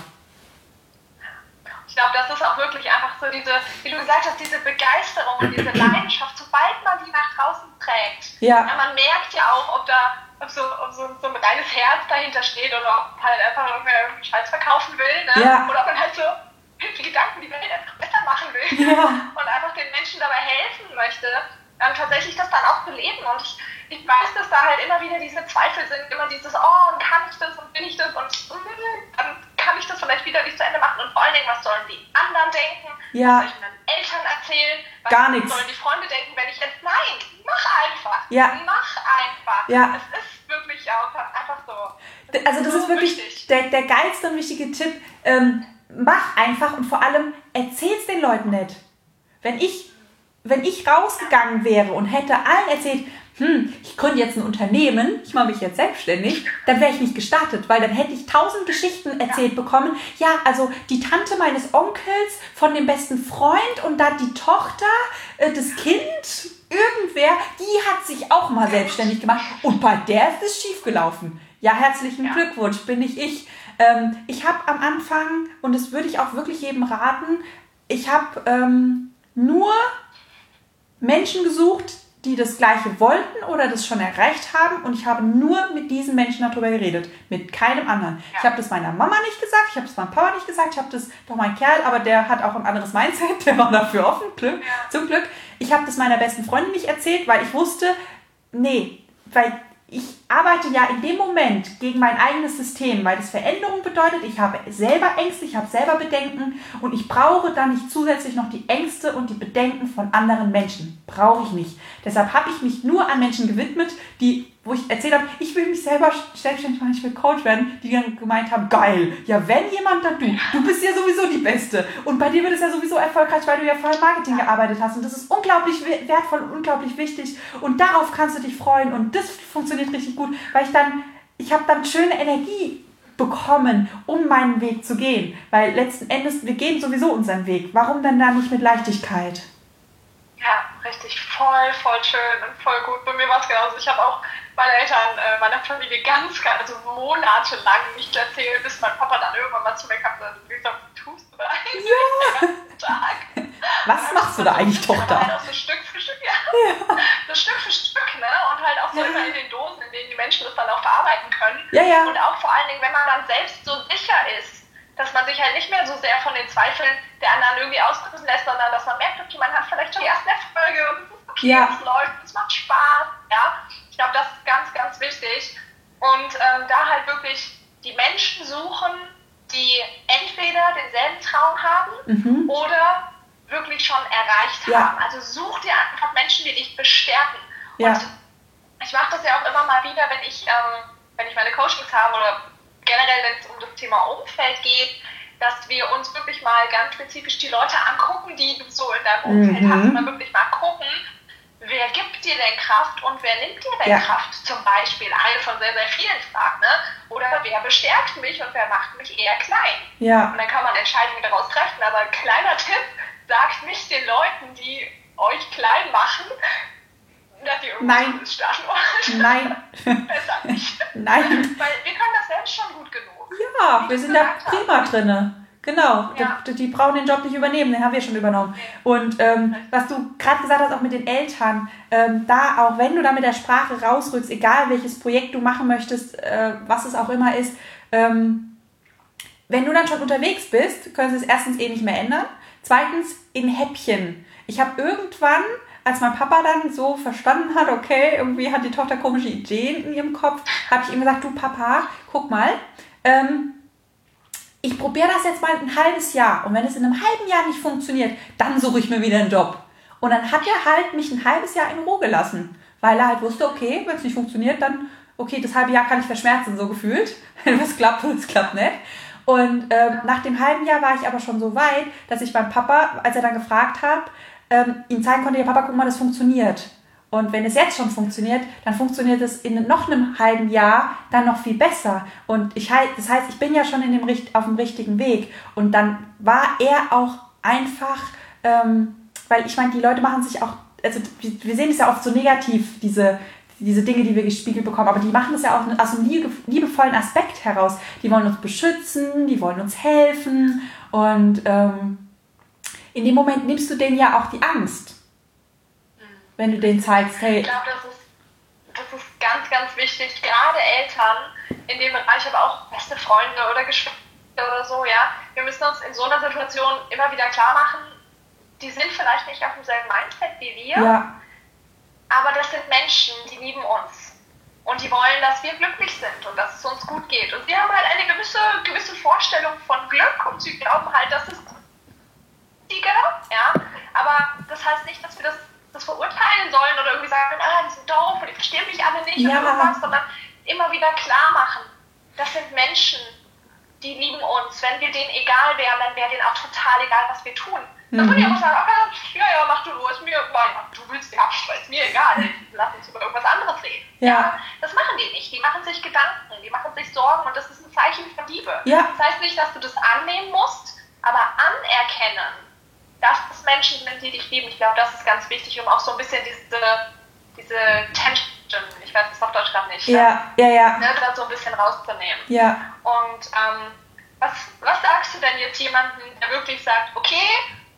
Ich glaube, das ist auch wirklich einfach so diese, wie du gesagt hast, diese Begeisterung und diese Leidenschaft, sobald man die nach draußen trägt. Ja. Ja, man merkt ja auch, ob da ob so, ob so, so ein reines Herz dahinter steht oder ob halt einfach irgendwer irgendwie Scheiß verkaufen will, ne? Ja. Oder ob man halt so hübsche Gedanken die Welt einfach besser machen will, ja. und einfach den Menschen dabei helfen möchte, dann tatsächlich das dann auch beleben. Und ich, ich weiß, dass da halt immer wieder diese Zweifel sind, immer dieses, oh, kann ich das und bin ich das und dann kann ich das vielleicht wieder nicht zu Ende machen und vor allen Dingen, was sollen die anderen denken, ja. was soll ich meinen Eltern erzählen, was Gar nichts. sollen die Freunde denken, wenn ich jetzt, nein, mach einfach, ja. mach einfach. Ja. Es ist wirklich auch einfach so. Also das so ist wirklich der, der geilste und wichtige Tipp, ähm, mach einfach und vor allem erzähl's den Leuten nicht. Wenn ich, wenn ich rausgegangen wäre und hätte allen erzählt, hm, ich gründe jetzt ein Unternehmen, ich mache mich jetzt selbstständig, dann wäre ich nicht gestartet, weil dann hätte ich tausend Geschichten erzählt bekommen. Ja, also die Tante meines Onkels von dem besten Freund und dann die Tochter, äh, das Kind, irgendwer, die hat sich auch mal selbstständig gemacht und bei der ist es schiefgelaufen. Ja, herzlichen Glückwunsch, bin ich ich. Ähm, ich habe am Anfang, und das würde ich auch wirklich jedem raten, ich habe ähm, nur Menschen gesucht, die das Gleiche wollten oder das schon erreicht haben und ich habe nur mit diesen Menschen darüber geredet, mit keinem anderen. Ja. Ich habe das meiner Mama nicht gesagt, ich habe das meinem Papa nicht gesagt, ich habe das doch mein Kerl, aber der hat auch ein anderes Mindset, der war dafür offen, Glück, ja. zum Glück. Ich habe das meiner besten Freundin nicht erzählt, weil ich wusste, nee, weil ich arbeite ja in dem Moment gegen mein eigenes System, weil das Veränderung bedeutet, ich habe selber Ängste, ich habe selber Bedenken und ich brauche dann nicht zusätzlich noch die Ängste und die Bedenken von anderen Menschen. Brauche ich nicht. Deshalb habe ich mich nur an Menschen gewidmet, die, wo ich erzählt habe, ich will mich selber selbstständig machen, ich will Coach werden, die dann gemeint haben, geil, ja wenn jemand, dann du. Du bist ja sowieso die Beste. Und bei dir wird es ja sowieso erfolgreich, weil du ja vorher Marketing gearbeitet hast. Und das ist unglaublich wertvoll und unglaublich wichtig. Und darauf kannst du dich freuen. Und das funktioniert richtig gut, weil ich dann, ich habe dann schöne Energie bekommen, um meinen Weg zu gehen. Weil letzten Endes, wir gehen sowieso unseren Weg. Warum denn da nicht mit Leichtigkeit? Ja, richtig, voll, voll schön und voll gut. Bei mir war es genauso. Ich habe auch meine Eltern, äh, meiner Familie ganz, ganz, also monatelang nicht erzählt, bis mein Papa dann irgendwann mal zu mir kam und dann gesagt, was tust du da eigentlich ja. den ganzen Tag? Was machst du da eigentlich, Tochter? Halt auch so Stück für Stück, ja. ja. So Stück für Stück, ne? Und halt auch so ja. immer in den Dosen, in denen die Menschen das dann auch verarbeiten können. Ja, ja. Und auch vor allen Dingen, wenn man dann selbst so sicher ist, dass man sich halt nicht mehr so sehr von den Zweifeln der anderen irgendwie ausdrücken lässt, sondern dass man merkt, okay, man hat vielleicht schon die ersten Erfolge und es ist okay, ja. es läuft, es macht Spaß, ja. Ich glaube, das ist ganz, ganz wichtig. Und ähm, da halt wirklich die Menschen suchen, die entweder denselben Traum haben mhm. oder wirklich schon erreicht ja. haben. Also such dir einfach Menschen, die dich bestärken. Ja. Und ich mache das ja auch immer mal wieder, wenn ich, ähm, wenn ich meine Coachings habe oder generell, wenn es um das Thema Umfeld geht, dass wir uns wirklich mal ganz spezifisch die Leute angucken, die du so in deinem Umfeld mhm. hast, und dann wirklich mal gucken, wer gibt dir denn Kraft und wer nimmt dir denn ja. Kraft? Zum Beispiel eine von sehr, sehr vielen Fragen, ne? Oder wer bestärkt mich und wer macht mich eher klein? Ja. Und dann kann man Entscheidungen daraus treffen, aber ein kleiner Tipp, sagt nicht den Leuten, die euch klein machen, dass ihr irgendwas starten wollt. Nein. Besser nicht. Nein. Weil wir können das selbst schon gut genug. Ja, wir sind da prima drin. Genau, ja. die, die brauchen den Job nicht übernehmen, den haben wir schon übernommen. Okay. Und ähm, was du gerade gesagt hast, auch mit den Eltern, ähm, da auch, wenn du da mit der Sprache rausrückst, egal welches Projekt du machen möchtest, äh, was es auch immer ist, ähm, wenn du dann schon unterwegs bist, können sie es erstens eh nicht mehr ändern. Zweitens, in Häppchen. Ich habe irgendwann, als mein Papa dann so verstanden hat, okay, irgendwie hat die Tochter komische Ideen in ihrem Kopf, habe ich ihm gesagt, du Papa, guck mal, ähm, ich probiere das jetzt mal ein halbes Jahr und wenn es in einem halben Jahr nicht funktioniert, dann suche ich mir wieder einen Job. Und dann hat er halt mich ein halbes Jahr in Ruhe gelassen, weil er halt wusste, okay, wenn es nicht funktioniert, dann, okay, das halbe Jahr kann ich verschmerzen, so gefühlt. Wenn was klappt und es klappt nicht. Und ähm, nach dem halben Jahr war ich aber schon so weit, dass ich beim Papa, als er dann gefragt hat, ähm, ihm zeigen konnte, ja Papa, guck mal, das funktioniert. Und wenn es jetzt schon funktioniert, dann funktioniert es in noch einem halben Jahr dann noch viel besser. Und ich das heißt, ich bin ja schon in dem, auf dem richtigen Weg. Und dann war er auch einfach, ähm, weil ich meine, die Leute machen sich auch, also wir sehen es ja oft so negativ, diese, diese Dinge, die wir gespiegelt bekommen, aber die machen es ja auch aus einem liebevollen Aspekt heraus. Die wollen uns beschützen, die wollen uns helfen. Und ähm, in dem Moment nimmst du denen ja auch die Angst. Wenn du denen zeigst, hey... Ich glaube, das ist, das ist ganz, ganz wichtig. Gerade Eltern in dem Bereich, aber auch beste Freunde oder Geschwister oder so, ja. Wir müssen uns in so einer Situation immer wieder klar machen, die sind vielleicht nicht auf demselben Mindset wie wir, ja. aber das sind Menschen, die lieben uns. Und die wollen, dass wir glücklich sind und dass es uns gut geht. Und sie haben halt eine gewisse, gewisse Vorstellung von Glück und sie glauben halt, dass es Sieger, ja. Aber das heißt nicht, dass wir das das verurteilen sollen oder irgendwie sagen, ah, die sind doof und die verstehen mich alle nicht ja. und irgendwas, sondern immer wieder klar machen, das sind Menschen, die lieben uns. Wenn wir denen egal wären, dann wäre denen auch total egal, was wir tun. Dann würde ich auch sagen, okay, ja, ja, mach du nur, ist mir, ja, du willst die abschreiben, ist mir egal, lass uns über irgendwas anderes reden. Ja. ja. Das machen die nicht, die machen sich Gedanken, die machen sich Sorgen und das ist ein Zeichen von Liebe. Ja. Das heißt nicht, dass du das annehmen musst, aber anerkennen, dass es Menschen sind, die dich lieben. Ich glaube, das ist ganz wichtig, um auch so ein bisschen diese, diese Tension, ich weiß das auf Deutsch gerade nicht, ja, ja, ja. Ne, da so ein bisschen rauszunehmen. Ja. Und ähm, was, was sagst du denn jetzt jemandem, der wirklich sagt, okay,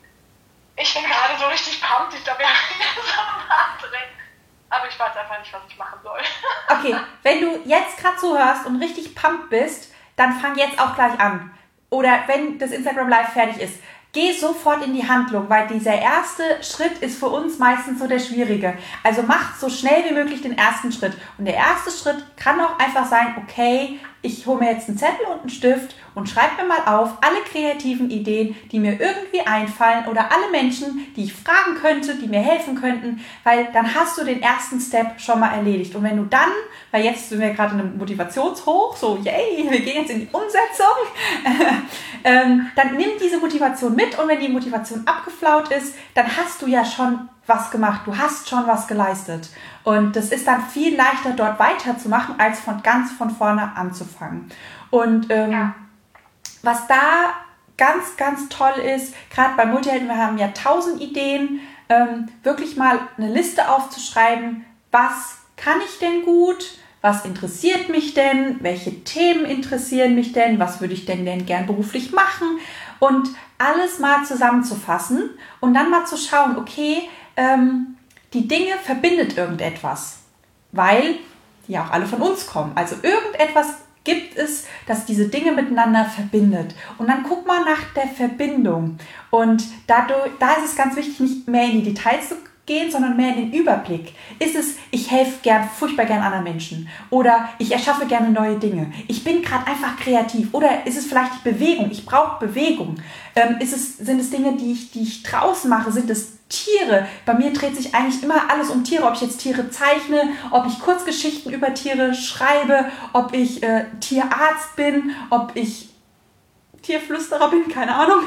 ich bin gerade so richtig pumped, ich glaube, wir haben jetzt so einen Hart drin, aber ich weiß einfach nicht, was ich machen soll. Okay, wenn du jetzt gerade zuhörst und richtig pumped bist, dann fang jetzt auch gleich an. Oder wenn das Instagram Live fertig ist, geh sofort in die Handlung, weil dieser erste Schritt ist für uns meistens so der schwierige. Also mach so schnell wie möglich den ersten Schritt. Und der erste Schritt kann auch einfach sein, okay, ich hole mir jetzt einen Zettel und einen Stift und schreibe mir mal auf alle kreativen Ideen, die mir irgendwie einfallen oder alle Menschen, die ich fragen könnte, die mir helfen könnten, weil dann hast du den ersten Step schon mal erledigt. Und wenn du dann, weil jetzt sind wir gerade in einem Motivationshoch, so yay, wir gehen jetzt in die Umsetzung, ähm, dann nimm diese Motivation mit und wenn die Motivation abgeflaut ist, dann hast du ja schon was gemacht, du hast schon was geleistet. Und das ist dann viel leichter, dort weiterzumachen, als von ganz von vorne anzufangen. Und ähm, ja. was da ganz, ganz toll ist, gerade bei Multihelden, wir haben ja tausend Ideen, ähm, wirklich mal eine Liste aufzuschreiben, was kann ich denn gut, was interessiert mich denn, welche Themen interessieren mich denn, was würde ich denn denn gern beruflich machen und alles mal zusammenzufassen und dann mal zu schauen, okay, ähm, die Dinge verbindet irgendetwas, weil die ja auch alle von uns kommen. Also irgendetwas gibt es, das diese Dinge miteinander verbindet. Und dann guck mal nach der Verbindung. Und dadurch, da ist es ganz wichtig, nicht mehr in die Details zu gehen, sondern mehr in den Überblick. Ist es, ich helfe gern, furchtbar gern anderen Menschen oder ich erschaffe gerne neue Dinge. Ich bin gerade einfach kreativ oder ist es vielleicht die Bewegung? Ich brauche Bewegung. Ähm, ist es, sind es Dinge, die ich, die ich draußen mache? Sind es Tiere? Bei mir dreht sich eigentlich immer alles um Tiere, ob ich jetzt Tiere zeichne, ob ich Kurzgeschichten über Tiere schreibe, ob ich äh, Tierarzt bin, ob ich Tierflüsterer bin, keine Ahnung.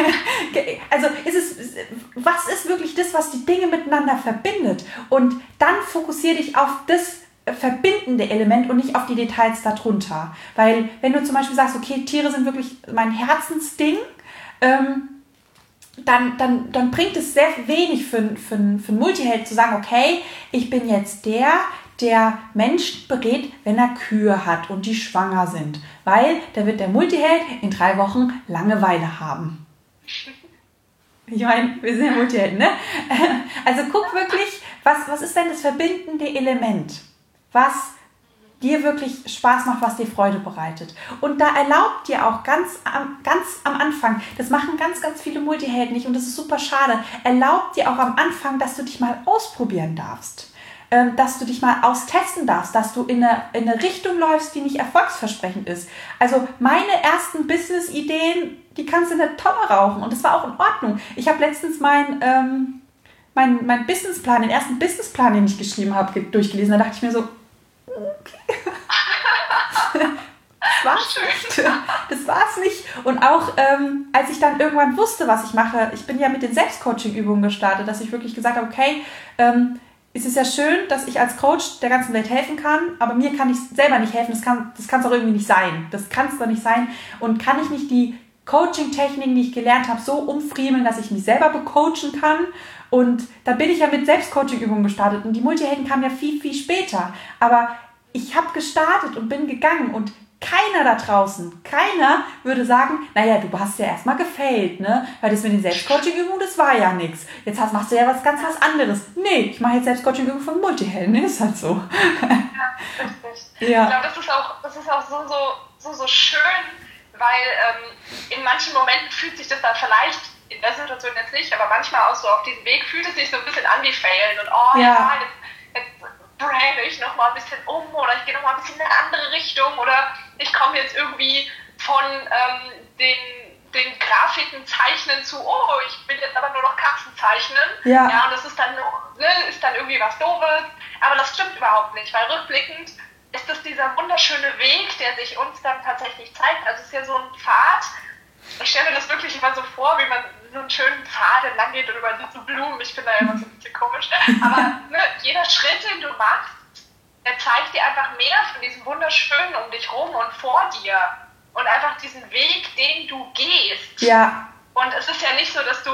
Also ist es, was ist wirklich das, was die Dinge miteinander verbindet? Und dann fokussiere dich auf das verbindende Element und nicht auf die Details darunter. Weil wenn du zum Beispiel sagst, okay, Tiere sind wirklich mein Herzensding, ähm, Dann, dann, dann bringt es sehr wenig für, für, für einen Multiheld zu sagen, okay, ich bin jetzt der, der Menschen berät, wenn er Kühe hat und die schwanger sind. Weil da wird der Multiheld in drei Wochen Langeweile haben. Ich meine, wir sind ja Multihelden, ne? Also guck wirklich, was, was ist denn das verbindende Element? Was dir wirklich Spaß macht, was dir Freude bereitet. Und da erlaubt dir auch ganz am, ganz am Anfang, das machen ganz, ganz viele Multihelden nicht und das ist super schade, erlaubt dir auch am Anfang, dass du dich mal ausprobieren darfst. Ähm, dass du dich mal austesten darfst, dass du in eine, in eine Richtung läufst, die nicht erfolgsversprechend ist. Also meine ersten Business-Ideen, die kannst du in der Tonne rauchen und das war auch in Ordnung. Ich habe letztens mein, ähm, mein, mein Businessplan, den ersten Businessplan, den ich geschrieben habe, durchgelesen. Da dachte ich mir so, okay. Das war's nicht. Das war's nicht. Und auch, ähm, als ich dann irgendwann wusste, was ich mache, ich bin ja mit den Selbstcoaching-Übungen gestartet, dass ich wirklich gesagt habe, okay, ähm, es ist ja schön, dass ich als Coach der ganzen Welt helfen kann, aber mir kann ich selber nicht helfen. Das kann das kann es auch irgendwie nicht sein. Das kann es doch nicht sein. Und kann ich nicht die Coaching-Techniken, die ich gelernt habe, so umfriemeln, dass ich mich selber becoachen kann? Und da bin ich ja mit Selbstcoaching-Übungen gestartet. Und die Multihelden kamen ja viel, viel später. Aber ich habe gestartet und bin gegangen und keiner da draußen, keiner würde sagen, naja, du hast ja erstmal gefailt, ne? Weil das mit den Selbstcoaching-Übungen, das war ja nichts. Jetzt hast, machst du ja was ganz was anderes. Nee, ich mache jetzt Selbstcoaching-Übungen von Multihelden, ne? Ist halt so. Ja, richtig. Ja. Ich glaube, das ist auch, das ist auch so, so, so, so schön, weil ähm, in manchen Momenten fühlt sich das dann vielleicht, in der Situation jetzt nicht, aber manchmal auch so auf diesem Weg fühlt es sich so ein bisschen an wie Failen und oh ja, ja jetzt, jetzt brande ich noch mal ein bisschen um oder ich gehe noch mal ein bisschen in eine andere Richtung oder ich komme jetzt irgendwie von ähm, den, den Grafiken zeichnen zu, oh, ich will jetzt aber nur noch Katzen zeichnen. Ja, ja und das ist dann, ne, ist dann irgendwie was Doofes, aber das stimmt überhaupt nicht, weil rückblickend ist das dieser wunderschöne Weg, der sich uns dann tatsächlich zeigt. Also es ist ja so ein Pfad. Ich stelle mir das wirklich immer so vor, wie man so einen schönen Pfad entlang geht und über diese Blumen. Ich finde da immer so ein bisschen komisch. Aber ne, jeder Schritt, den du machst, der zeigt dir einfach mehr von diesem Wunderschönen um dich rum und vor dir. Und einfach diesen Weg, den du gehst. Ja. Und es ist ja nicht so, dass du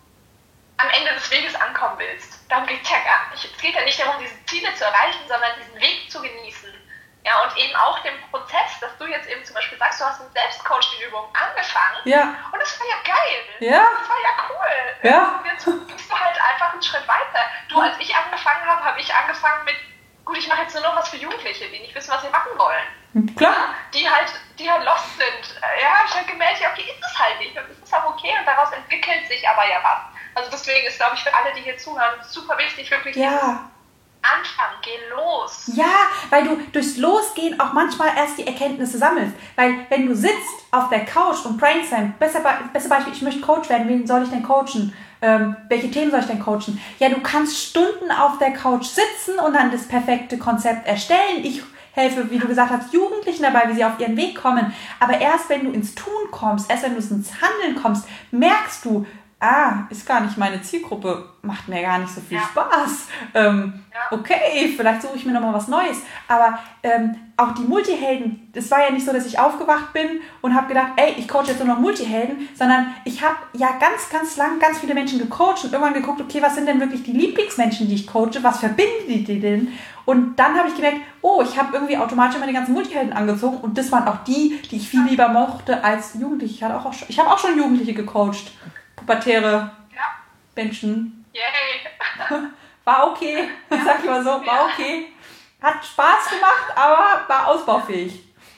am Ende des Weges ankommen willst. Darum geht es ja gar nicht. Es geht ja nicht darum, diese Ziele zu erreichen, sondern diesen Weg zu genießen. Ja, und eben auch den Prozess, dass du jetzt eben zum Beispiel sagst, du hast mit Selbstcoaching-Übungen angefangen. Ja. Und das war ja geil. Ja. Das war ja cool. Ja. Und jetzt gehst du halt einfach einen Schritt weiter. Du, als ich angefangen habe, habe ich angefangen mit, gut, ich mache jetzt nur noch was für Jugendliche, die nicht wissen, was sie machen wollen. Klar. Die halt, die halt lost sind. Ja, habe ich halt gemerkt, ja, okay, ist es halt nicht. Und es ist auch okay und daraus entwickelt sich aber ja was. Also deswegen ist, glaube ich, für alle, die hier zuhören, super wichtig, wirklich Ja. dieses Anfangen, geh los. Ja, weil du durchs Losgehen auch manchmal erst die Erkenntnisse sammelst. Weil wenn du sitzt auf der Couch und brainstormst, besser, besser Beispiel, ich möchte Coach werden, wen soll ich denn coachen? Ähm, welche Themen soll ich denn coachen? Ja, du kannst Stunden auf der Couch sitzen und dann das perfekte Konzept erstellen. Ich helfe, wie du gesagt hast, Jugendlichen dabei, wie sie auf ihren Weg kommen. Aber erst wenn du ins Tun kommst, erst wenn du ins Handeln kommst, merkst du, ah, ist gar nicht meine Zielgruppe, macht mir gar nicht so viel ja. Spaß. Ähm, ja. Okay, vielleicht suche ich mir nochmal was Neues. Aber ähm, auch die Multihelden, das war ja nicht so, dass ich aufgewacht bin und habe gedacht, ey, ich coache jetzt nur noch Multihelden, sondern ich habe ja ganz, ganz lang ganz viele Menschen gecoacht und irgendwann geguckt, okay, was sind denn wirklich die Lieblingsmenschen, die ich coache, was verbinden die denn? Und dann habe ich gemerkt, oh, ich habe irgendwie automatisch meine ganzen Multihelden angezogen und das waren auch die, die ich viel lieber mochte als Jugendliche. Ich, hatte auch schon, ich habe auch schon Jugendliche gecoacht. Pubertäre ja. Menschen. Yay. War okay, ja. Sag ich mal so, war okay. Hat Spaß gemacht, aber war ausbaufähig.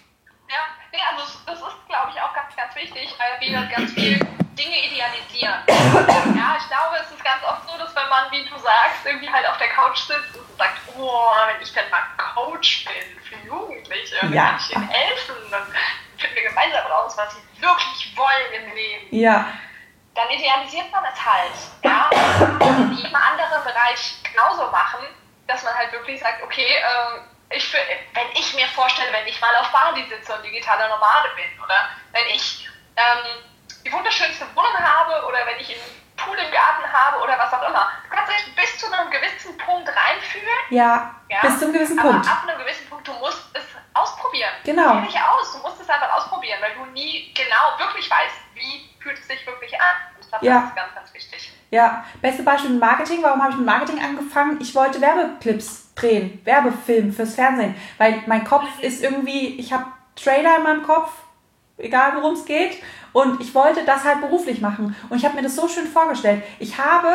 Ja, nee, also das ist, glaube ich, auch ganz, ganz wichtig, weil wir ganz viel Dinge idealisieren. Ja, ich glaube, es ist ganz oft so, dass wenn man, wie du sagst, irgendwie halt auf der Couch sitzt und sagt, oh, wenn ich dann mal Coach bin für Jugendliche, dann ja. kann ich ihnen helfen, dann finden wir gemeinsam raus, was sie wirklich wollen im Leben. Ja. Dann idealisiert man es halt. Ja? Und in jedem anderen Bereich genauso machen, dass man halt wirklich sagt, okay, äh, ich, wenn ich mir vorstelle, wenn ich mal auf Bali sitze und digitaler Nomade bin, oder wenn ich ähm, die wunderschönste Wohnung habe, oder wenn ich einen Pool im Garten habe, oder was auch immer. Du kannst dich bis zu einem gewissen Punkt reinfühlen. Ja, ja? bis zu einem gewissen aber Punkt. ab einem gewissen Punkt, du musst es ausprobieren. Genau. Probier dich aus, du musst es einfach ausprobieren, weil du nie genau wirklich weißt, wie fühlt es sich wirklich an. Ich glaube, ja. das ist ganz, ganz wichtig. Ja, beste Beispiel mit Marketing. Warum habe ich mit Marketing angefangen? Ich wollte Werbeclips drehen, Werbefilm fürs Fernsehen, weil mein Kopf mhm. ist irgendwie, ich habe Trailer in meinem Kopf, egal worum es geht, und ich wollte das halt beruflich machen. Und ich habe mir das so schön vorgestellt. Ich habe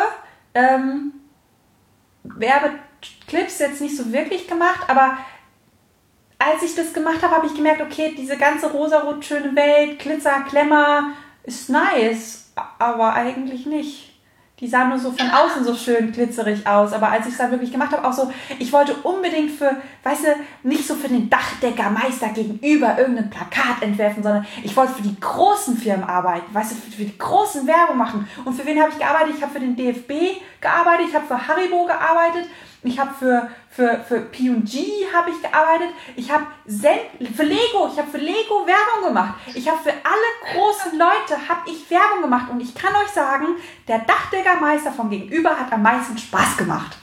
ähm, Werbeclips jetzt nicht so wirklich gemacht, aber als ich das gemacht habe, habe ich gemerkt, okay, diese ganze rosarot schöne Welt, Glitzer, Klemmer, ist nice, aber eigentlich nicht. Die sahen nur so von außen so schön glitzerig aus, aber als ich es dann wirklich gemacht habe, auch so, ich wollte unbedingt für, weißt du, nicht so für den Dachdeckermeister gegenüber irgendein Plakat entwerfen, sondern ich wollte für die großen Firmen arbeiten, weißt du, für, für die großen Werbung machen. Und für wen habe ich gearbeitet? Ich habe für den D F B gearbeitet, ich habe für Haribo gearbeitet, ich habe für, für, für P und G habe ich gearbeitet, ich habe für Lego, ich habe für Lego Werbung gemacht. Ich habe für alle großen Leute habe ich Werbung gemacht und ich kann euch sagen, der Dachdeckermeister vom Gegenüber hat am meisten Spaß gemacht.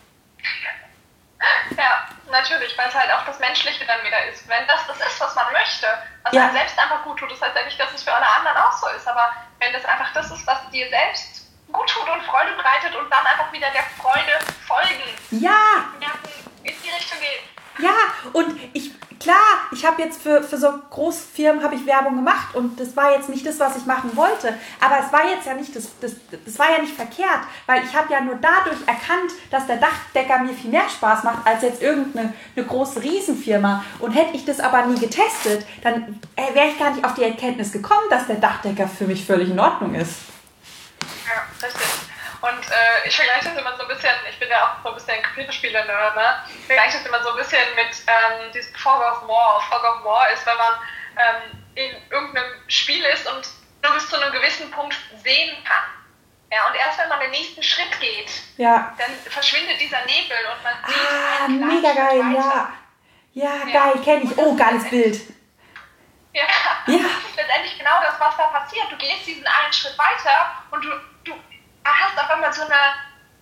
Ja, natürlich, weil es halt auch das Menschliche dann wieder ist. Wenn das das ist, was man möchte, was ja. einem selbst einfach gut tut, das heißt ja nicht, dass es für alle anderen auch so ist, aber wenn das einfach das ist, was dir selbst gut tut und Freude bereitet und dann einfach wieder der Freude folgen. Ja. Merken, wie es die Richtung geht. Ja, und ich, klar, ich habe jetzt für, für so Großfirmen habe ich Werbung gemacht und das war jetzt nicht das, was ich machen wollte, aber es war jetzt ja nicht das, das, das war ja nicht verkehrt, weil ich habe ja nur dadurch erkannt, dass der Dachdecker mir viel mehr Spaß macht als jetzt irgendeine eine große Riesenfirma, und hätte ich das aber nie getestet, dann äh, wäre ich gar nicht auf die Erkenntnis gekommen, dass der Dachdecker für mich völlig in Ordnung ist. Ja, richtig. Und äh, ich vergleiche das immer so ein bisschen, ich bin ja auch so ein bisschen Computerspieler-Nerd, ne? Ich vergleiche das immer so ein bisschen mit ähm, diesem Fog of War. Fog of War ist, wenn man ähm, in irgendeinem Spiel ist und nur bis zu einem gewissen Punkt sehen kann. Ja, und erst wenn man den nächsten Schritt geht, ja. dann verschwindet dieser Nebel und man sieht ah, einen mega geil, ja. Ja, ja, geil, kenne ich. Oh, geiles Bild. Ja, ja. Letztendlich nämlich genau das, was da passiert. Du gehst diesen einen Schritt weiter und du, du hast auf einmal so eine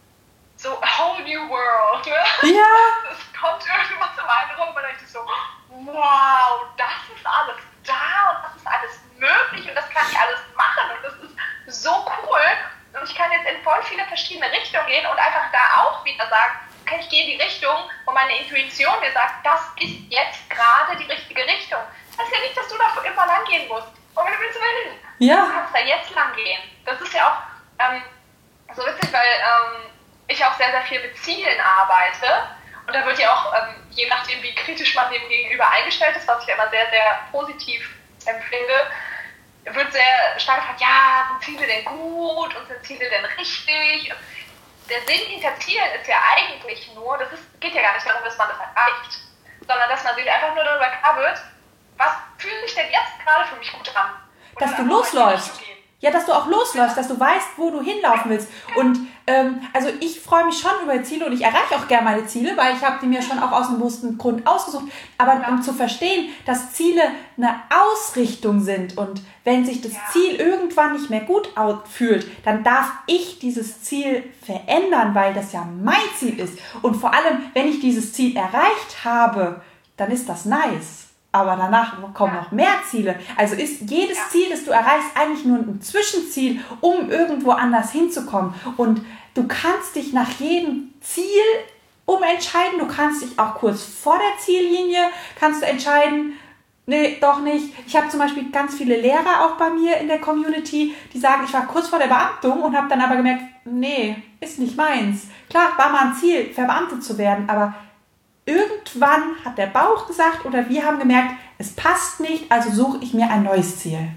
so a whole new world. Ne? Ja. Es kommt irgendwas um einen rum und dann denkst du so, wow, das ist alles da und das ist alles möglich und das kann ich alles machen und das ist so cool. Und ich kann jetzt in voll viele verschiedene Richtungen gehen und einfach da auch wieder sagen, okay, ich gehe in die Richtung, wo meine Intuition mir sagt, das ist jetzt gerade die richtige Richtung. Das heißt ja nicht, dass du da immer lang gehen musst. Und wenn du willst, will. Ja. Du kannst da jetzt lang gehen. Das ist ja auch ähm, so witzig, weil ähm, ich auch sehr, sehr viel mit Zielen arbeite. Und da wird ja auch, ähm, je nachdem, wie kritisch man dem gegenüber eingestellt ist, was ich ja immer sehr, sehr positiv empfinde, wird sehr stark gefragt, ja, sind Ziele denn gut und sind Ziele denn richtig? Und der Sinn hinter Zielen ist ja eigentlich nur, das ist, geht ja gar nicht darum, dass man das erreicht, sondern dass man sich einfach nur darüber klar wird, was fühlt sich denn jetzt gerade für mich gut an? Und dass du losläufst. Ja, dass du auch losläufst, dass du weißt, wo du hinlaufen willst. Und ähm, also ich freue mich schon über Ziele und ich erreiche auch gerne meine Ziele, weil ich habe die mir schon auch aus einem bewussten Grund ausgesucht. Aber ja. um zu verstehen, dass Ziele eine Ausrichtung sind und wenn sich das ja. Ziel irgendwann nicht mehr gut fühlt, dann darf ich dieses Ziel verändern, weil das ja mein Ziel ist. Und vor allem, wenn ich dieses Ziel erreicht habe, dann ist das nice. Aber danach kommen noch mehr Ziele. Also ist jedes ja. Ziel, das du erreichst, eigentlich nur ein Zwischenziel, um irgendwo anders hinzukommen. Und du kannst dich nach jedem Ziel umentscheiden. Du kannst dich auch kurz vor der Ziellinie, kannst du entscheiden, nee, doch nicht. Ich habe zum Beispiel ganz viele Lehrer auch bei mir in der Community, die sagen, ich war kurz vor der Beamtung und habe dann aber gemerkt, nee, ist nicht meins. Klar, war mal ein Ziel, verbeamtet zu werden, aber irgendwann hat der Bauch gesagt oder wir haben gemerkt, es passt nicht, also suche ich mir ein neues Ziel.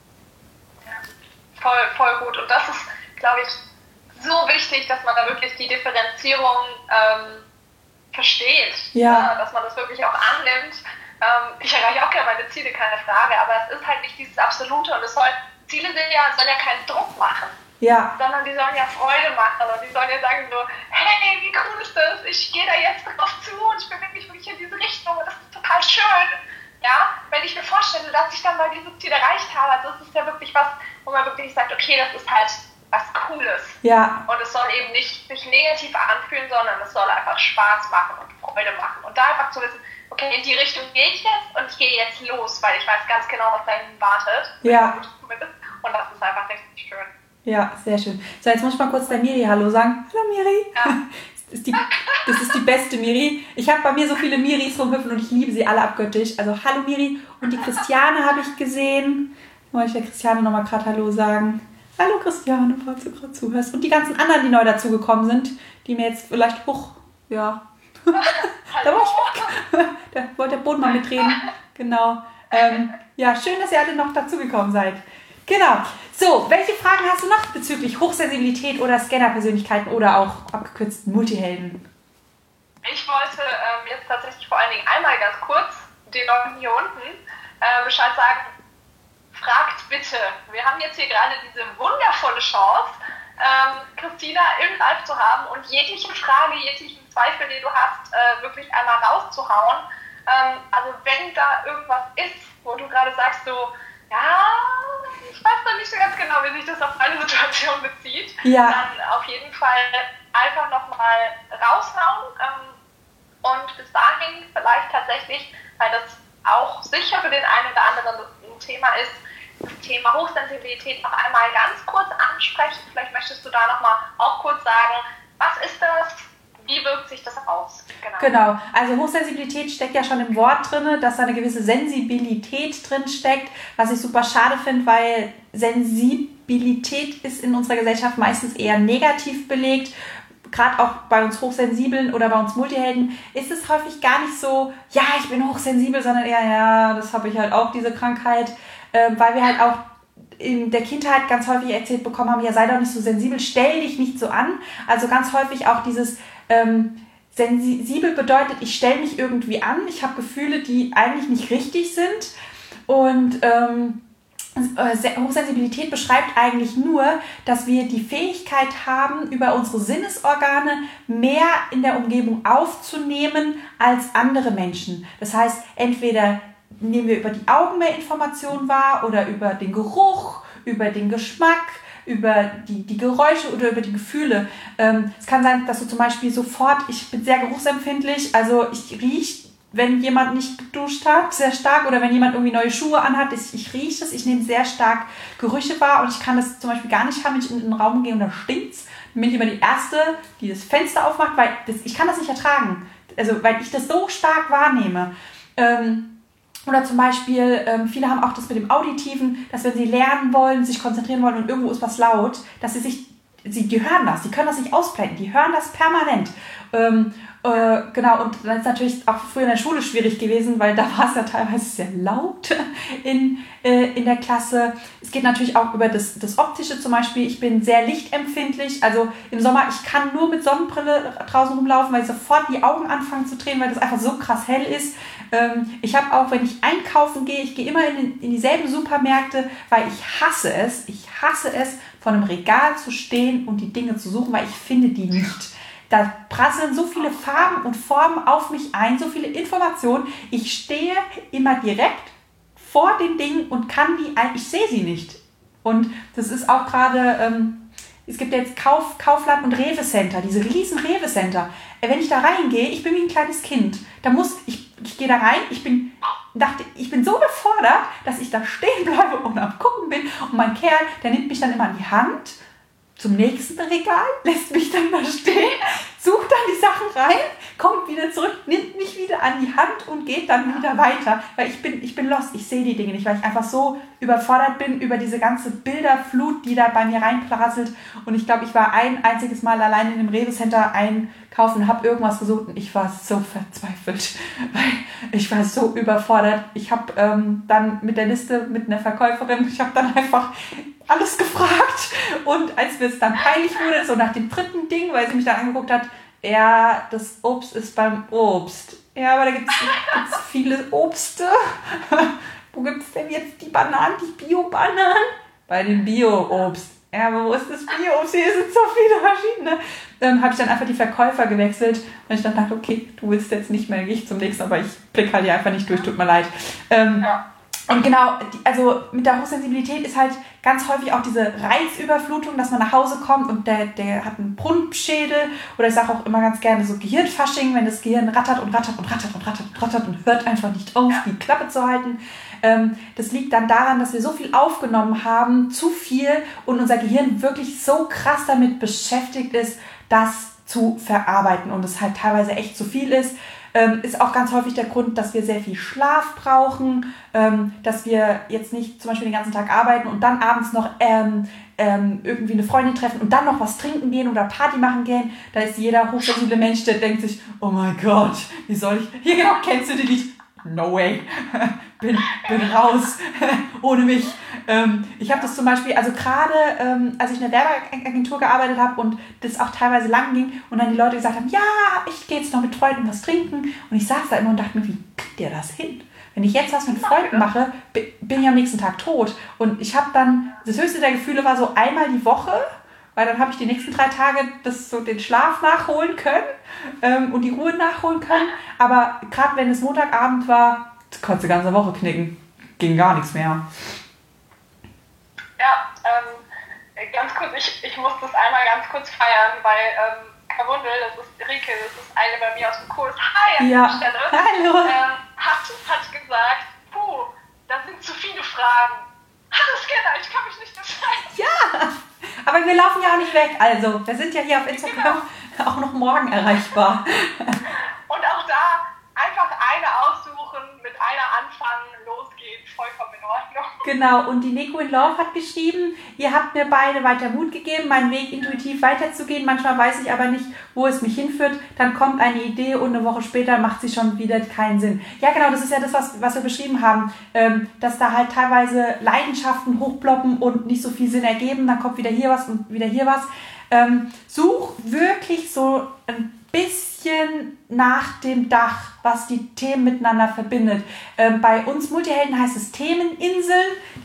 Ja, voll, voll gut. Und das ist, glaube ich, so wichtig, dass man da wirklich die Differenzierung ähm, versteht. Ja. Äh, dass man das wirklich auch annimmt. Ähm, ich erreiche auch gerne meine Ziele, keine Frage, aber es ist halt nicht dieses Absolute und es soll, Ziele sind ja, sollen ja keinen Druck machen. Ja. Sondern die sollen ja Freude machen und die sollen ja sagen so, hey, wie cool ist das, ich gehe da jetzt drauf zu und ich bewege mich wirklich in diese Richtung und das ist total schön. Ja, wenn ich mir vorstelle, dass ich dann mal dieses Ziel erreicht habe, also das ist ja wirklich was, wo man wirklich sagt, okay, das ist halt was Cooles. Ja. Und es soll eben nicht sich negativ anfühlen, sondern es soll einfach Spaß machen und Freude machen. Und da einfach zu wissen, okay, in die Richtung gehe ich jetzt und ich gehe jetzt los, weil ich weiß ganz genau, was da hinten wartet. Ja. Und das ist einfach richtig schön. Ja, sehr schön. So, jetzt muss ich mal kurz der Miri Hallo sagen. Hallo Miri. Ja. Das ist die, das ist die beste Miri. Ich habe bei mir so viele Miris rumhüpfen und ich liebe sie alle abgöttisch. Also hallo Miri. Und die Christiane habe ich gesehen. Wollte ich der Christiane nochmal gerade Hallo sagen. Hallo Christiane, falls du gerade zuhörst. Und die ganzen anderen, die neu dazugekommen sind, die mir jetzt vielleicht hoch, ja. Da war ich weg. Da wollte der Boden mal mitreden. Genau. Ähm, ja, schön, dass ihr alle noch dazugekommen seid. Genau. So, welche Fragen hast du noch bezüglich Hochsensibilität oder Scanner-Persönlichkeiten oder auch abgekürzten Multihelden? Ich wollte ähm, jetzt tatsächlich vor allen Dingen einmal ganz kurz den Leuten hier unten äh, Bescheid sagen, fragt bitte. Wir haben jetzt hier gerade diese wundervolle Chance, ähm, Christina im Live zu haben und jegliche Frage, jeglichen Zweifel, den du hast, äh, wirklich einmal rauszuhauen. Ähm, also wenn da irgendwas ist, wo du gerade sagst, so, ja, ich weiß noch nicht so ganz genau, wie sich das auf meine Situation bezieht, ja. dann auf jeden Fall einfach nochmal raushauen ähm, und bis dahin vielleicht tatsächlich, weil das auch sicher für den einen oder anderen ein Thema ist, das Thema Hochsensibilität noch einmal ganz kurz ansprechen. Vielleicht möchtest du da nochmal auch kurz sagen, was ist das? Wie wirkt sich das aus? Genau. Genau, also Hochsensibilität steckt ja schon im Wort drin, dass da eine gewisse Sensibilität drin steckt, was ich super schade finde, weil Sensibilität ist in unserer Gesellschaft meistens eher negativ belegt. Gerade auch bei uns Hochsensiblen oder bei uns Multihelden ist es häufig gar nicht so, ja, ich bin hochsensibel, sondern eher, ja, das habe ich halt auch, diese Krankheit, äh, weil wir halt auch in der Kindheit ganz häufig erzählt bekommen haben, ja, sei doch nicht so sensibel, stell dich nicht so an. Also ganz häufig auch dieses ähm, sensibel bedeutet, ich stelle mich irgendwie an, ich habe Gefühle, die eigentlich nicht richtig sind. Und ähm, Hochsensibilität beschreibt eigentlich nur, dass wir die Fähigkeit haben, über unsere Sinnesorgane mehr in der Umgebung aufzunehmen als andere Menschen. Das heißt, entweder nehmen wir über die Augen mehr Informationen wahr oder über den Geruch, über den Geschmack, über die, die Geräusche oder über die Gefühle. Ähm, es kann sein, dass du zum Beispiel sofort, ich bin sehr geruchsempfindlich, also ich rieche, wenn jemand nicht geduscht hat, sehr stark, oder wenn jemand irgendwie neue Schuhe anhat, ich, ich rieche das, ich nehme sehr stark Gerüche wahr und ich kann das zum Beispiel gar nicht haben, wenn ich in einen Raum gehe und da stinkt's. Dann bin ich immer die Erste, die das Fenster aufmacht, weil das, ich kann das nicht ertragen, also weil ich das so stark wahrnehme. Ähm, Oder zum Beispiel, ähm, viele haben auch das mit dem Auditiven, dass wenn sie lernen wollen, sich konzentrieren wollen und irgendwo ist was laut, dass sie sich, sie die hören das, die können das nicht ausblenden, die hören das permanent. Ähm, äh, genau, und dann ist natürlich auch früher in der Schule schwierig gewesen, weil da war es ja teilweise sehr laut in, äh, in der Klasse. Es geht natürlich auch über das, das Optische zum Beispiel. Ich bin sehr lichtempfindlich, also im Sommer, ich kann nur mit Sonnenbrille draußen rumlaufen, weil sofort die Augen anfangen zu drehen, weil das einfach so krass hell ist. Ähm, ich habe auch, wenn ich einkaufen gehe, ich gehe immer in, den, in dieselben Supermärkte, weil ich hasse es, ich hasse es, vor einem Regal zu stehen und die Dinge zu suchen, weil ich finde die nicht. Da prasseln so viele Farben und Formen auf mich ein, so viele Informationen. Ich stehe immer direkt vor den Dingen und kann die, ich sehe sie nicht. Und das ist auch gerade, ähm, es gibt jetzt Kauf, Kaufland und Rewe Center, diese riesen Rewe Center. Wenn ich da reingehe, ich bin wie ein kleines Kind. Da muss, ich, ich gehe da rein, ich bin, dachte, ich bin so gefordert, dass ich da stehen bleibe und am Gucken bin. Und mein Kerl, der nimmt mich dann immer an die Hand zum nächsten Regal, lässt mich dann da stehen, sucht dann die Sachen rein, kommt wieder zurück, nimmt mich wieder an die Hand und geht dann wieder weiter. Weil ich bin, ich bin lost, ich sehe die Dinge nicht, weil ich einfach so überfordert bin über diese ganze Bilderflut, die da bei mir reinprasselt. Und ich glaube, ich war ein einziges Mal allein in dem Rewe Center einkaufen, habe irgendwas gesucht und ich war so verzweifelt, weil ich war so überfordert. Ich habe ähm, dann mit der Liste, mit einer Verkäuferin, ich habe dann einfach alles gefragt und als mir es dann peinlich wurde, so nach dem dritten Ding, weil sie mich dann angeguckt hat, ja, das Obst ist beim Obst. Ja, aber da gibt es viele Obste. Wo gibt es denn jetzt die Bananen, die Bio-Bananen? Bei dem Bio-Obst. Ja, aber wo ist das Bio-Obst? Hier sind so viele verschiedene. Ähm, habe ich dann einfach die Verkäufer gewechselt und ich dann dachte, okay, du willst jetzt nicht mehr, gehe ich zum nächsten, aber ich blicke halt hier einfach nicht durch, tut mir leid. Ähm, ja. Und genau, also mit der Hochsensibilität ist halt ganz häufig auch diese Reizüberflutung, dass man nach Hause kommt und der, der hat einen Brunftschädel oder ich sage auch immer ganz gerne so Gehirnfasching, wenn das Gehirn rattert und rattert und rattert und rattert und rattert und hört einfach nicht auf, die Klappe zu halten. Ähm, das liegt dann daran, dass wir so viel aufgenommen haben, zu viel und unser Gehirn wirklich so krass damit beschäftigt ist, das zu verarbeiten und es halt teilweise echt zu viel ist. Ähm, ist auch ganz häufig der Grund, dass wir sehr viel Schlaf brauchen, ähm, dass wir jetzt nicht zum Beispiel den ganzen Tag arbeiten und dann abends noch ähm, ähm, irgendwie eine Freundin treffen und dann noch was trinken gehen oder Party machen gehen. Da ist jeder hochsensible Mensch, der denkt sich, oh mein Gott, wie soll ich, hier genau, kennst du die nicht? No way, bin, bin raus, ohne mich. Ähm, ich habe das zum Beispiel, also gerade ähm, als ich in der Werbeagentur gearbeitet habe und das auch teilweise lang ging und dann die Leute gesagt haben, ja, ich gehe jetzt noch mit Freunden was trinken und ich saß da immer und dachte mir, wie kriegt ihr das hin? Wenn ich jetzt was mit Freunden mache, bin ich am nächsten Tag tot. Und ich habe dann, das höchste der Gefühle war so einmal die Woche, weil dann habe ich die nächsten drei Tage das, so den Schlaf nachholen können ähm, und die Ruhe nachholen können. Aber gerade wenn es Montagabend war, konnte die ganze Woche knicken. Ging gar nichts mehr. Ja, ähm, ganz kurz, ich, ich muss das einmal ganz kurz feiern, weil ähm, Kavundel, das ist Rike, das ist eine bei mir aus dem Kurs, hi an ja. dieser Stelle, Hallo. Ähm, hat, hat gesagt, puh, da sind zu viele Fragen. Hallo Scanner, ich kann mich nicht entscheiden. Ja, aber wir laufen ja auch nicht weg, also wir sind ja hier auf Instagram genau. auch noch morgen erreichbar. Und auch da einfach eine aussuchen, mit einer anfangen, los geht's, vollkommen in Ordnung. Genau, und die Nico in Love hat geschrieben, ihr habt mir beide weiter Mut gegeben, meinen Weg intuitiv weiterzugehen. Manchmal weiß ich aber nicht, wo es mich hinführt. Dann kommt eine Idee und eine Woche später macht sie schon wieder keinen Sinn. Ja, genau, das ist ja das, was, was wir beschrieben haben, ähm, dass da halt teilweise Leidenschaften hochploppen und nicht so viel Sinn ergeben. Dann kommt wieder hier was und wieder hier was. Ähm, such wirklich so ein bisschen nach dem Dach, was die Themen miteinander verbindet. Ähm, bei uns Multihelden heißt es Themeninseln.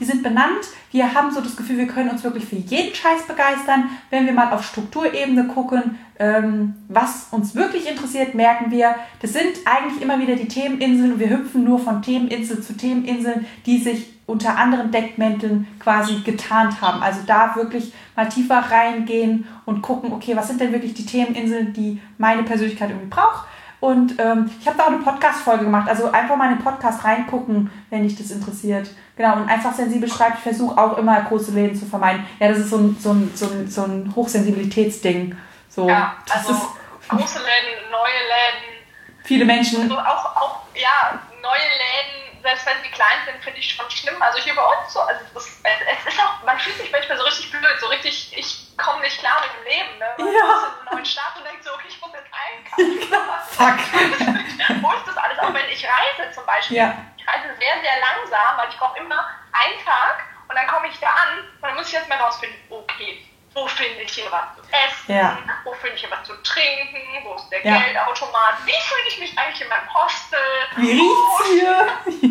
die sind benannt. Wir haben so das Gefühl, wir können uns wirklich für jeden Scheiß begeistern. Wenn wir mal auf Strukturebene gucken, ähm, was uns wirklich interessiert, merken wir, das sind eigentlich immer wieder die Themeninseln und wir hüpfen nur von Themeninsel zu Themeninseln, die sich unter anderen Deckmänteln quasi getarnt haben. Also da wirklich mal tiefer reingehen und gucken, okay, was sind denn wirklich die Themeninseln, die meine Persönlichkeit irgendwie braucht. Und ähm, ich habe da auch eine Podcast-Folge gemacht, also einfach mal in den Podcast reingucken, wenn dich das interessiert. Genau, und einfach sensibel schreibt, ich versuche auch immer große Läden zu vermeiden. Ja, das ist so ein, so ein, so ein, so ein Hochsensibilitätsding. So, ja, das also ist große Läden, neue Läden. Viele Menschen. Also auch, auch, ja, neue Läden, selbst wenn sie klein sind, finde ich schon schlimm. Also hier bei uns so, also das, es ist auch, man fühlt sich manchmal so richtig blöd, so richtig, ich komme nicht klar mit dem Leben, ne? Man ja. ist in einem neuen Stadt und denkt so, okay, ich muss jetzt einkaufen. Fuck. Wo ist das alles? Auch wenn ich reise zum Beispiel. Ja. Ich reise sehr, sehr langsam, weil ich brauche immer einen Tag und dann komme ich da an und dann muss ich jetzt mal rausfinden, okay, wo finde ich hier was zu essen, ja. wo finde ich hier was zu trinken, wo ist der ja. Geldautomat, wie fühle ich mich eigentlich in meinem Hostel, wie riecht's hier?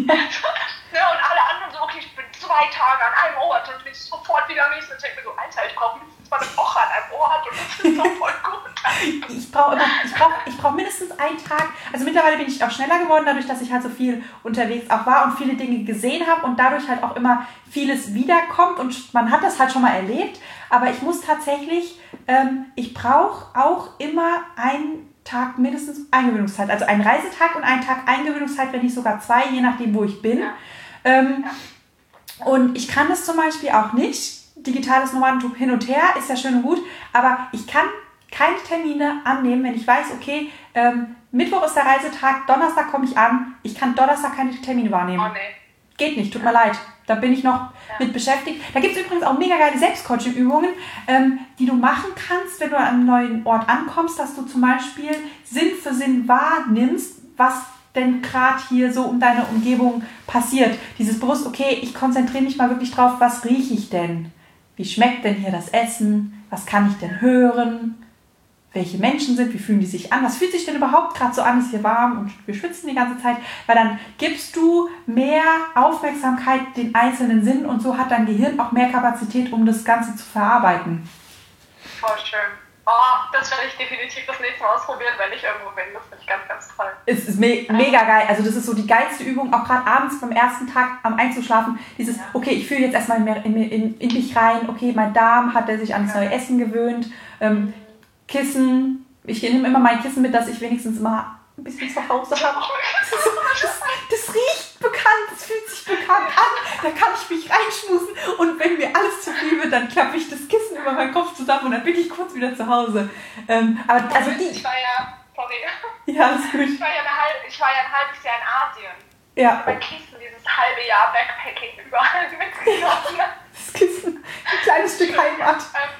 ja, und alle anderen so, okay, ich bin zwei Tage an einem Ort und bin sofort wieder am nächsten Tag. Ich mir so, Alter, ich brauche mindestens mal eine Woche an einem Ort und das ist doch voll gut. Ich brauche immer, ich brauche ich brauch mindestens einen Tag. Also mittlerweile bin ich auch schneller geworden, dadurch, dass ich halt so viel unterwegs auch war und viele Dinge gesehen habe und dadurch halt auch immer vieles wiederkommt und man hat das halt schon mal erlebt. Aber ich muss tatsächlich, ähm, ich brauche auch immer einen Tag mindestens Eingewöhnungszeit. Also einen Reisetag und einen Tag Eingewöhnungszeit, wenn nicht sogar zwei, je nachdem, wo ich bin. Ja. Ähm, ja. Und ich kann das zum Beispiel auch nicht. Digitales Nomadentum hin und her ist ja schön und gut, aber ich kann keine Termine annehmen, wenn ich weiß, okay, ähm, Mittwoch ist der Reisetag, Donnerstag komme ich an, ich kann Donnerstag keine Termine wahrnehmen. Oh, nee. Geht nicht, tut mir leid. Da bin ich noch ja. mit beschäftigt. Da gibt es übrigens auch mega geile Selbstcoaching-Übungen, ähm, die du machen kannst, wenn du an einem neuen Ort ankommst, dass du zum Beispiel Sinn für Sinn wahrnimmst, was denn gerade hier so um deine Umgebung passiert. Dieses bewusst, okay, ich konzentriere mich mal wirklich drauf, was rieche ich denn? Wie schmeckt denn hier das Essen? Was kann ich denn hören? Welche Menschen sind, wie fühlen die sich an, was fühlt sich denn überhaupt gerade so an, ist hier warm und wir schwitzen die ganze Zeit, weil dann gibst du mehr Aufmerksamkeit den einzelnen Sinnen und so hat dein Gehirn auch mehr Kapazität, um das Ganze zu verarbeiten. Voll schön. Oh, das werde ich definitiv das nächste Mal ausprobieren, wenn ich irgendwo bin. Das finde ich ganz, ganz toll. Es ist me- mega geil. Also das ist so die geilste Übung, auch gerade abends beim ersten Tag am Einzuschlafen. Dieses, ja. okay, ich fühle jetzt erstmal in, in, in, in mich rein. Okay, mein Darm hat er sich an das neue Essen gewöhnt. Ähm, Kissen. Ich nehme immer mein Kissen mit, dass ich wenigstens mal ein bisschen zu Hause habe. Das, das, das riecht bekannt, das fühlt sich bekannt an. Da kann ich mich reinschmusen und wenn mir alles zu viel wird, dann klappe ich das Kissen über meinen Kopf zusammen und dann bin ich kurz wieder zu Hause. Ähm, aber also die... Ich war ja... Sorry. Ja, alles gut. Ich war ja, eine halb, ich war ja ein halbes Jahr in Asien. Ja. Mein Kissen, dieses halbe Jahr Backpacking überall mitgenommen. Das Kissen, ein kleines Stück Heimat. Ähm,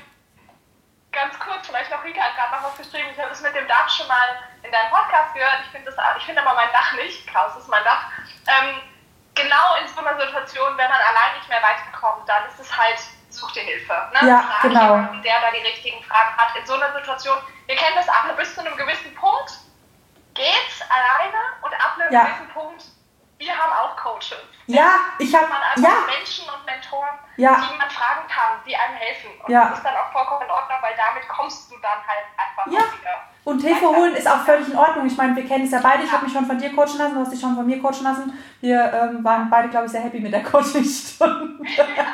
ganz kurz, vielleicht noch, Rika hat gerade noch was geschrieben. Ich habe das mit dem Dach schon mal in deinem Podcast gehört. Ich finde find aber mein Dach nicht. Klaus ist mein Dach. Ähm, genau in so einer Situation, wenn man allein nicht mehr weiterkommt, dann ist es halt, such dir Hilfe. Ne? Ja, Frag genau. jemanden, der da die richtigen Fragen hat. In so einer Situation, wir kennen das alle, bis zu einem gewissen Punkt geht's alleine und ab einem ja. gewissen Punkt, wir haben auch Coaches. Ja, ich habe man einfach ja. Menschen und Mentoren, ja. die man fragen kann, die einem helfen. Und ja. das ist dann auch vollkommen in Ordnung, weil damit kommst du dann halt einfach ja. wieder. Und Hilfe holen ist auch völlig in Ordnung. Ich meine, wir kennen es ja beide. Ich habe mich schon von dir coachen lassen, du hast dich schon von mir coachen lassen. Wir ähm, waren beide, glaube ich, sehr happy mit der Coachingstunde.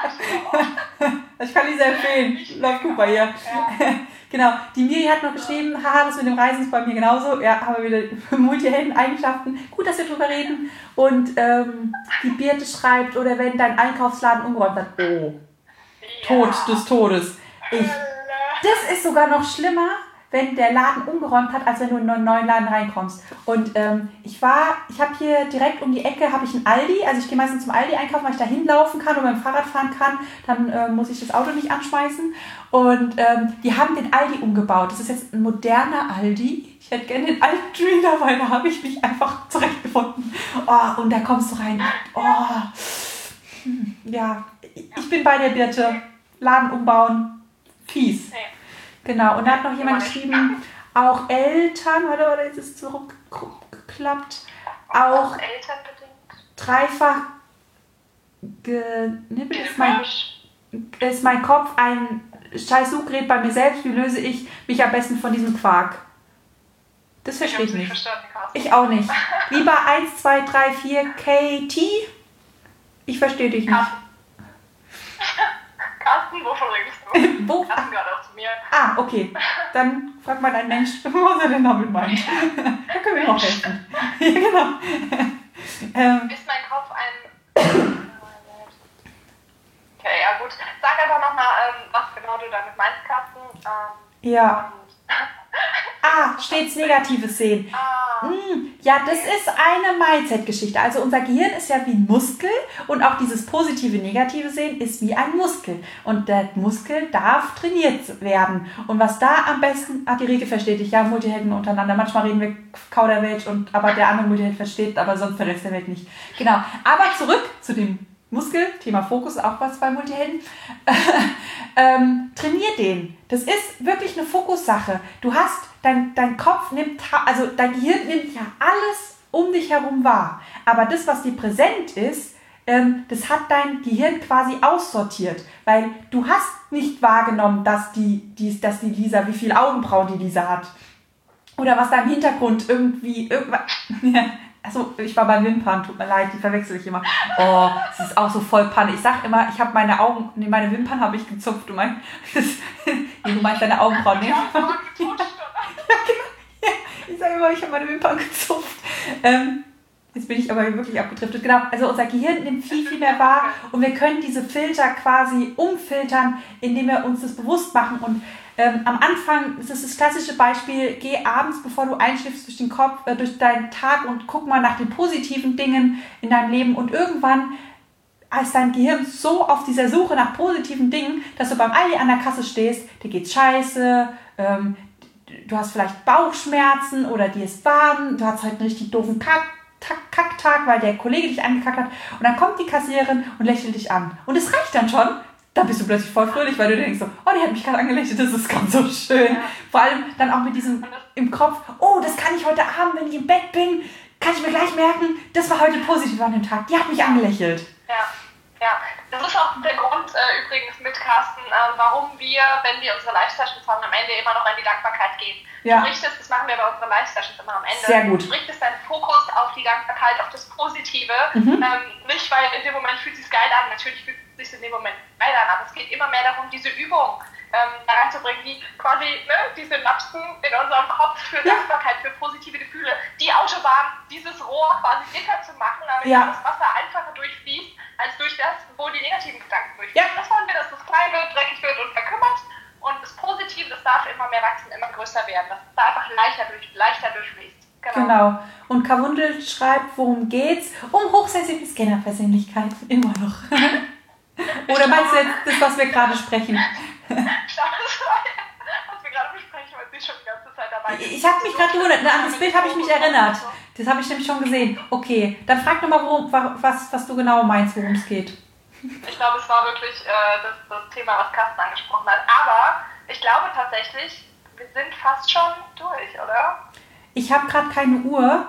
Ich kann die sehr empfehlen. Läuft gut bei ihr. Ja. Genau. Die Miri hat noch geschrieben, haha, das mit dem Reisen ist bei mir genauso. Ja, haben wir wieder Multihelden-Eigenschaften. Gut, dass wir drüber reden. Und ähm, die Birte schreibt, oder wenn dein Einkaufsladen umgeräumt wird. Oh, ja. Tod des Todes. Ich, das ist sogar noch schlimmer, wenn der Laden umgeräumt hat, als wenn du in einen neuen Laden reinkommst. Und ähm, ich war, ich habe hier direkt um die Ecke, habe ich einen Aldi, also ich gehe meistens zum Aldi einkaufen, weil ich da hinlaufen kann und mit dem Fahrrad fahren kann, dann äh, muss ich das Auto nicht anschmeißen. Und ähm, die haben den Aldi umgebaut. Das ist jetzt ein moderner Aldi. Ich hätte gerne den alten Trailer, weil da habe ich mich einfach zurechtgefunden. Oh, und da kommst du rein. Oh, hm, ja, ich bin bei der Birte. Laden umbauen, fies. Genau, und da hat noch jemand geschrieben, auch Eltern, warte, warte, jetzt ist es zurückgeklappt, auch elternbedingt. dreifach Genippelt ist mein, ist mein Kopf ein scheiß Suchgerät bei mir selbst. Wie löse ich mich am besten von diesem Quark? Das verstehe ich, ich nicht. nicht ich auch nicht. Lieber eins, zwei, drei, vier K T? Ich verstehe dich nicht. Carsten, wovon redest du? Wo? Carsten gehört auch zu mir. Ah, okay. Dann fragt mal ein Mensch, was er denn damit meint. Da können wir auch helfen. Ja, genau. Ähm, ist mein Kopf ein... Okay, ja gut. Sag einfach nochmal, ähm, was genau du damit meinst, Carsten. Ähm, ja. Ah, stets Negatives sehen. Ah. Mm, ja, das ist eine Mindset-Geschichte. Also unser Gehirn ist ja wie ein Muskel und auch dieses positive, negative Sehen ist wie ein Muskel. Und der Muskel darf trainiert werden. Und was da am besten, ach, die Rike versteht dich, ja, Multihelden untereinander. Manchmal reden wir Kauderwelsch, und aber der andere Multiheld versteht, aber sonst der Rest der Welt nicht. Genau. Aber zurück zu dem Muskel, Thema Fokus, auch was bei Multihelden. ähm, trainier den. Das ist wirklich eine Fokussache. Du hast, dein, dein Kopf nimmt, also dein Gehirn nimmt ja alles um dich herum wahr. Aber das, was dir präsent ist, ähm, das hat dein Gehirn quasi aussortiert. Weil du hast nicht wahrgenommen, dass die, die, dass die Lisa, wie viele Augenbrauen die Lisa hat. Oder was da im Hintergrund irgendwie, irgendwas... Achso, ich war bei Wimpern, tut mir leid, die verwechsel ich immer. Oh, das ist auch so voll Panne. Ich sag immer, ich habe meine Augen, nee, meine Wimpern habe ich gezupft. Du meinst, das, nee, du meinst deine Augenbrauen, ne? Ja, genau. Ja, ich sage immer, ich habe meine Wimpern gezupft. Ähm, jetzt bin ich aber wirklich abgedriftet. Genau, also unser Gehirn nimmt viel, viel mehr wahr und wir können diese Filter quasi umfiltern, indem wir uns das bewusst machen. Und Ähm, am Anfang, das ist das klassische Beispiel, geh abends, bevor du einschläfst, durch den Kopf, äh, durch deinen Tag und guck mal nach den positiven Dingen in deinem Leben. Und irgendwann ist dein Gehirn so auf dieser Suche nach positiven Dingen, dass du beim Aldi an der Kasse stehst, dir geht's scheiße, ähm, du hast vielleicht Bauchschmerzen oder dir ist warm, du hast heute einen richtig doofen Kack, Kack, Kacktag, weil der Kollege dich angekackt hat. Und dann kommt die Kassiererin und lächelt dich an. Und es reicht dann schon. Da bist du plötzlich voll fröhlich, weil du denkst so, oh, die hat mich gerade angelächelt, das ist ganz so schön. Ja. Vor allem dann auch mit diesem im Kopf, oh, das kann ich heute Abend, wenn ich im Bett bin, kann ich mir gleich merken, das war heute positiv an dem Tag, die hat mich angelächelt. Ja, ja. Das ist auch der Grund äh, übrigens mit Carsten, äh, warum wir, wenn wir unsere Live-Sessions haben, am Ende immer noch in die Dankbarkeit gehen. Ja. Du richtest, das machen wir bei unseren Live-Sessions immer am Ende. Sehr gut. Du richtest deinen Fokus auf die Dankbarkeit, auf das Positive. Mhm. Ähm, nicht, weil in dem Moment fühlt es sich geil an, natürlich fühlt es sich in dem Moment geil an, aber es geht immer mehr darum, diese Übung ähm, da reinzubringen, wie quasi ne, diese Synapsen in unserem Kopf für ja. Dankbarkeit, für positive Gefühle, die Autobahn, dieses Rohr quasi dicker zu machen, damit ja. das Wasser einfacher durchfließt, als durch das, wo die negativen Gedanken durchfließen. Ja. Das wollen wir, dass das klein wird, dreckig wird und verkümmert. Und das Positive, das darf immer mehr wachsen, immer größer werden. Dass es da einfach leichter, durch, leichter durchfließt. Genau. genau. Und Kawundel schreibt, worum geht's? Um hochsensible Scanner-Persönlichkeit. Immer noch. Oder meinst du jetzt das, was wir gerade sprechen? Ich glaube, das war ja, was wir gerade besprechen, weil sie schon die ganze Zeit dabei ist. Ich habe mich gerade gewundert. An das Bild habe ich mich erinnert. Das habe ich nämlich schon gesehen. Okay, dann frag nochmal, was, was du genau meinst, worum es geht. Ich glaube, es war wirklich äh, das, das Thema, was Carsten angesprochen hat. Aber ich glaube tatsächlich, wir sind fast schon durch, oder? Ich habe gerade keine Uhr.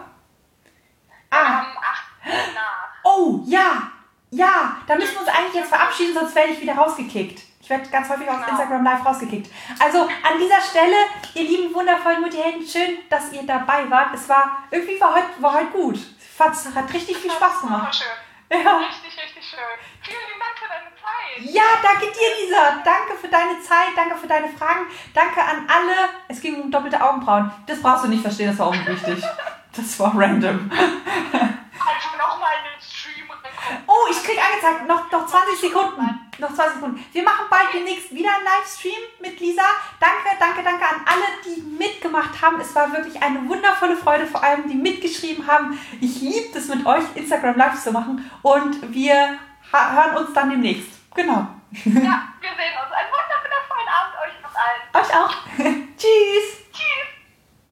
Ah. Wir haben acht nach. Oh, ja. Ja, da müssen wir uns eigentlich jetzt verabschieden, sonst werde ich wieder rausgekickt. Ich werde ganz häufig genau. auf Instagram Live rausgekickt. Also an dieser Stelle, ihr lieben, wundervollen Multihelden, schön, dass ihr dabei wart. Es war, irgendwie war heute, war heute gut. Es hat richtig viel Spaß gemacht. Schön. Ja. Richtig, richtig schön. Vielen lieben Dank für deine Zeit. Ja, danke dir, Lisa. Danke für deine Zeit, danke für deine Fragen. Danke an alle. Es ging um doppelte Augenbrauen. Das brauchst du nicht verstehen, das war unwichtig. Das war random. Einfach nochmal den Stream und dann kommt. Oh, ich krieg angezeigt, noch, noch zwanzig Sekunden. Noch zwanzig Sekunden. Wir machen bald demnächst wieder einen Livestream mit Lisa. Danke, danke, danke an alle, die mitgemacht haben. Es war wirklich eine wundervolle Freude, vor allem die mitgeschrieben haben. Ich liebe es, mit euch Instagram Live zu machen. Und wir hören uns dann demnächst. Genau. Ja.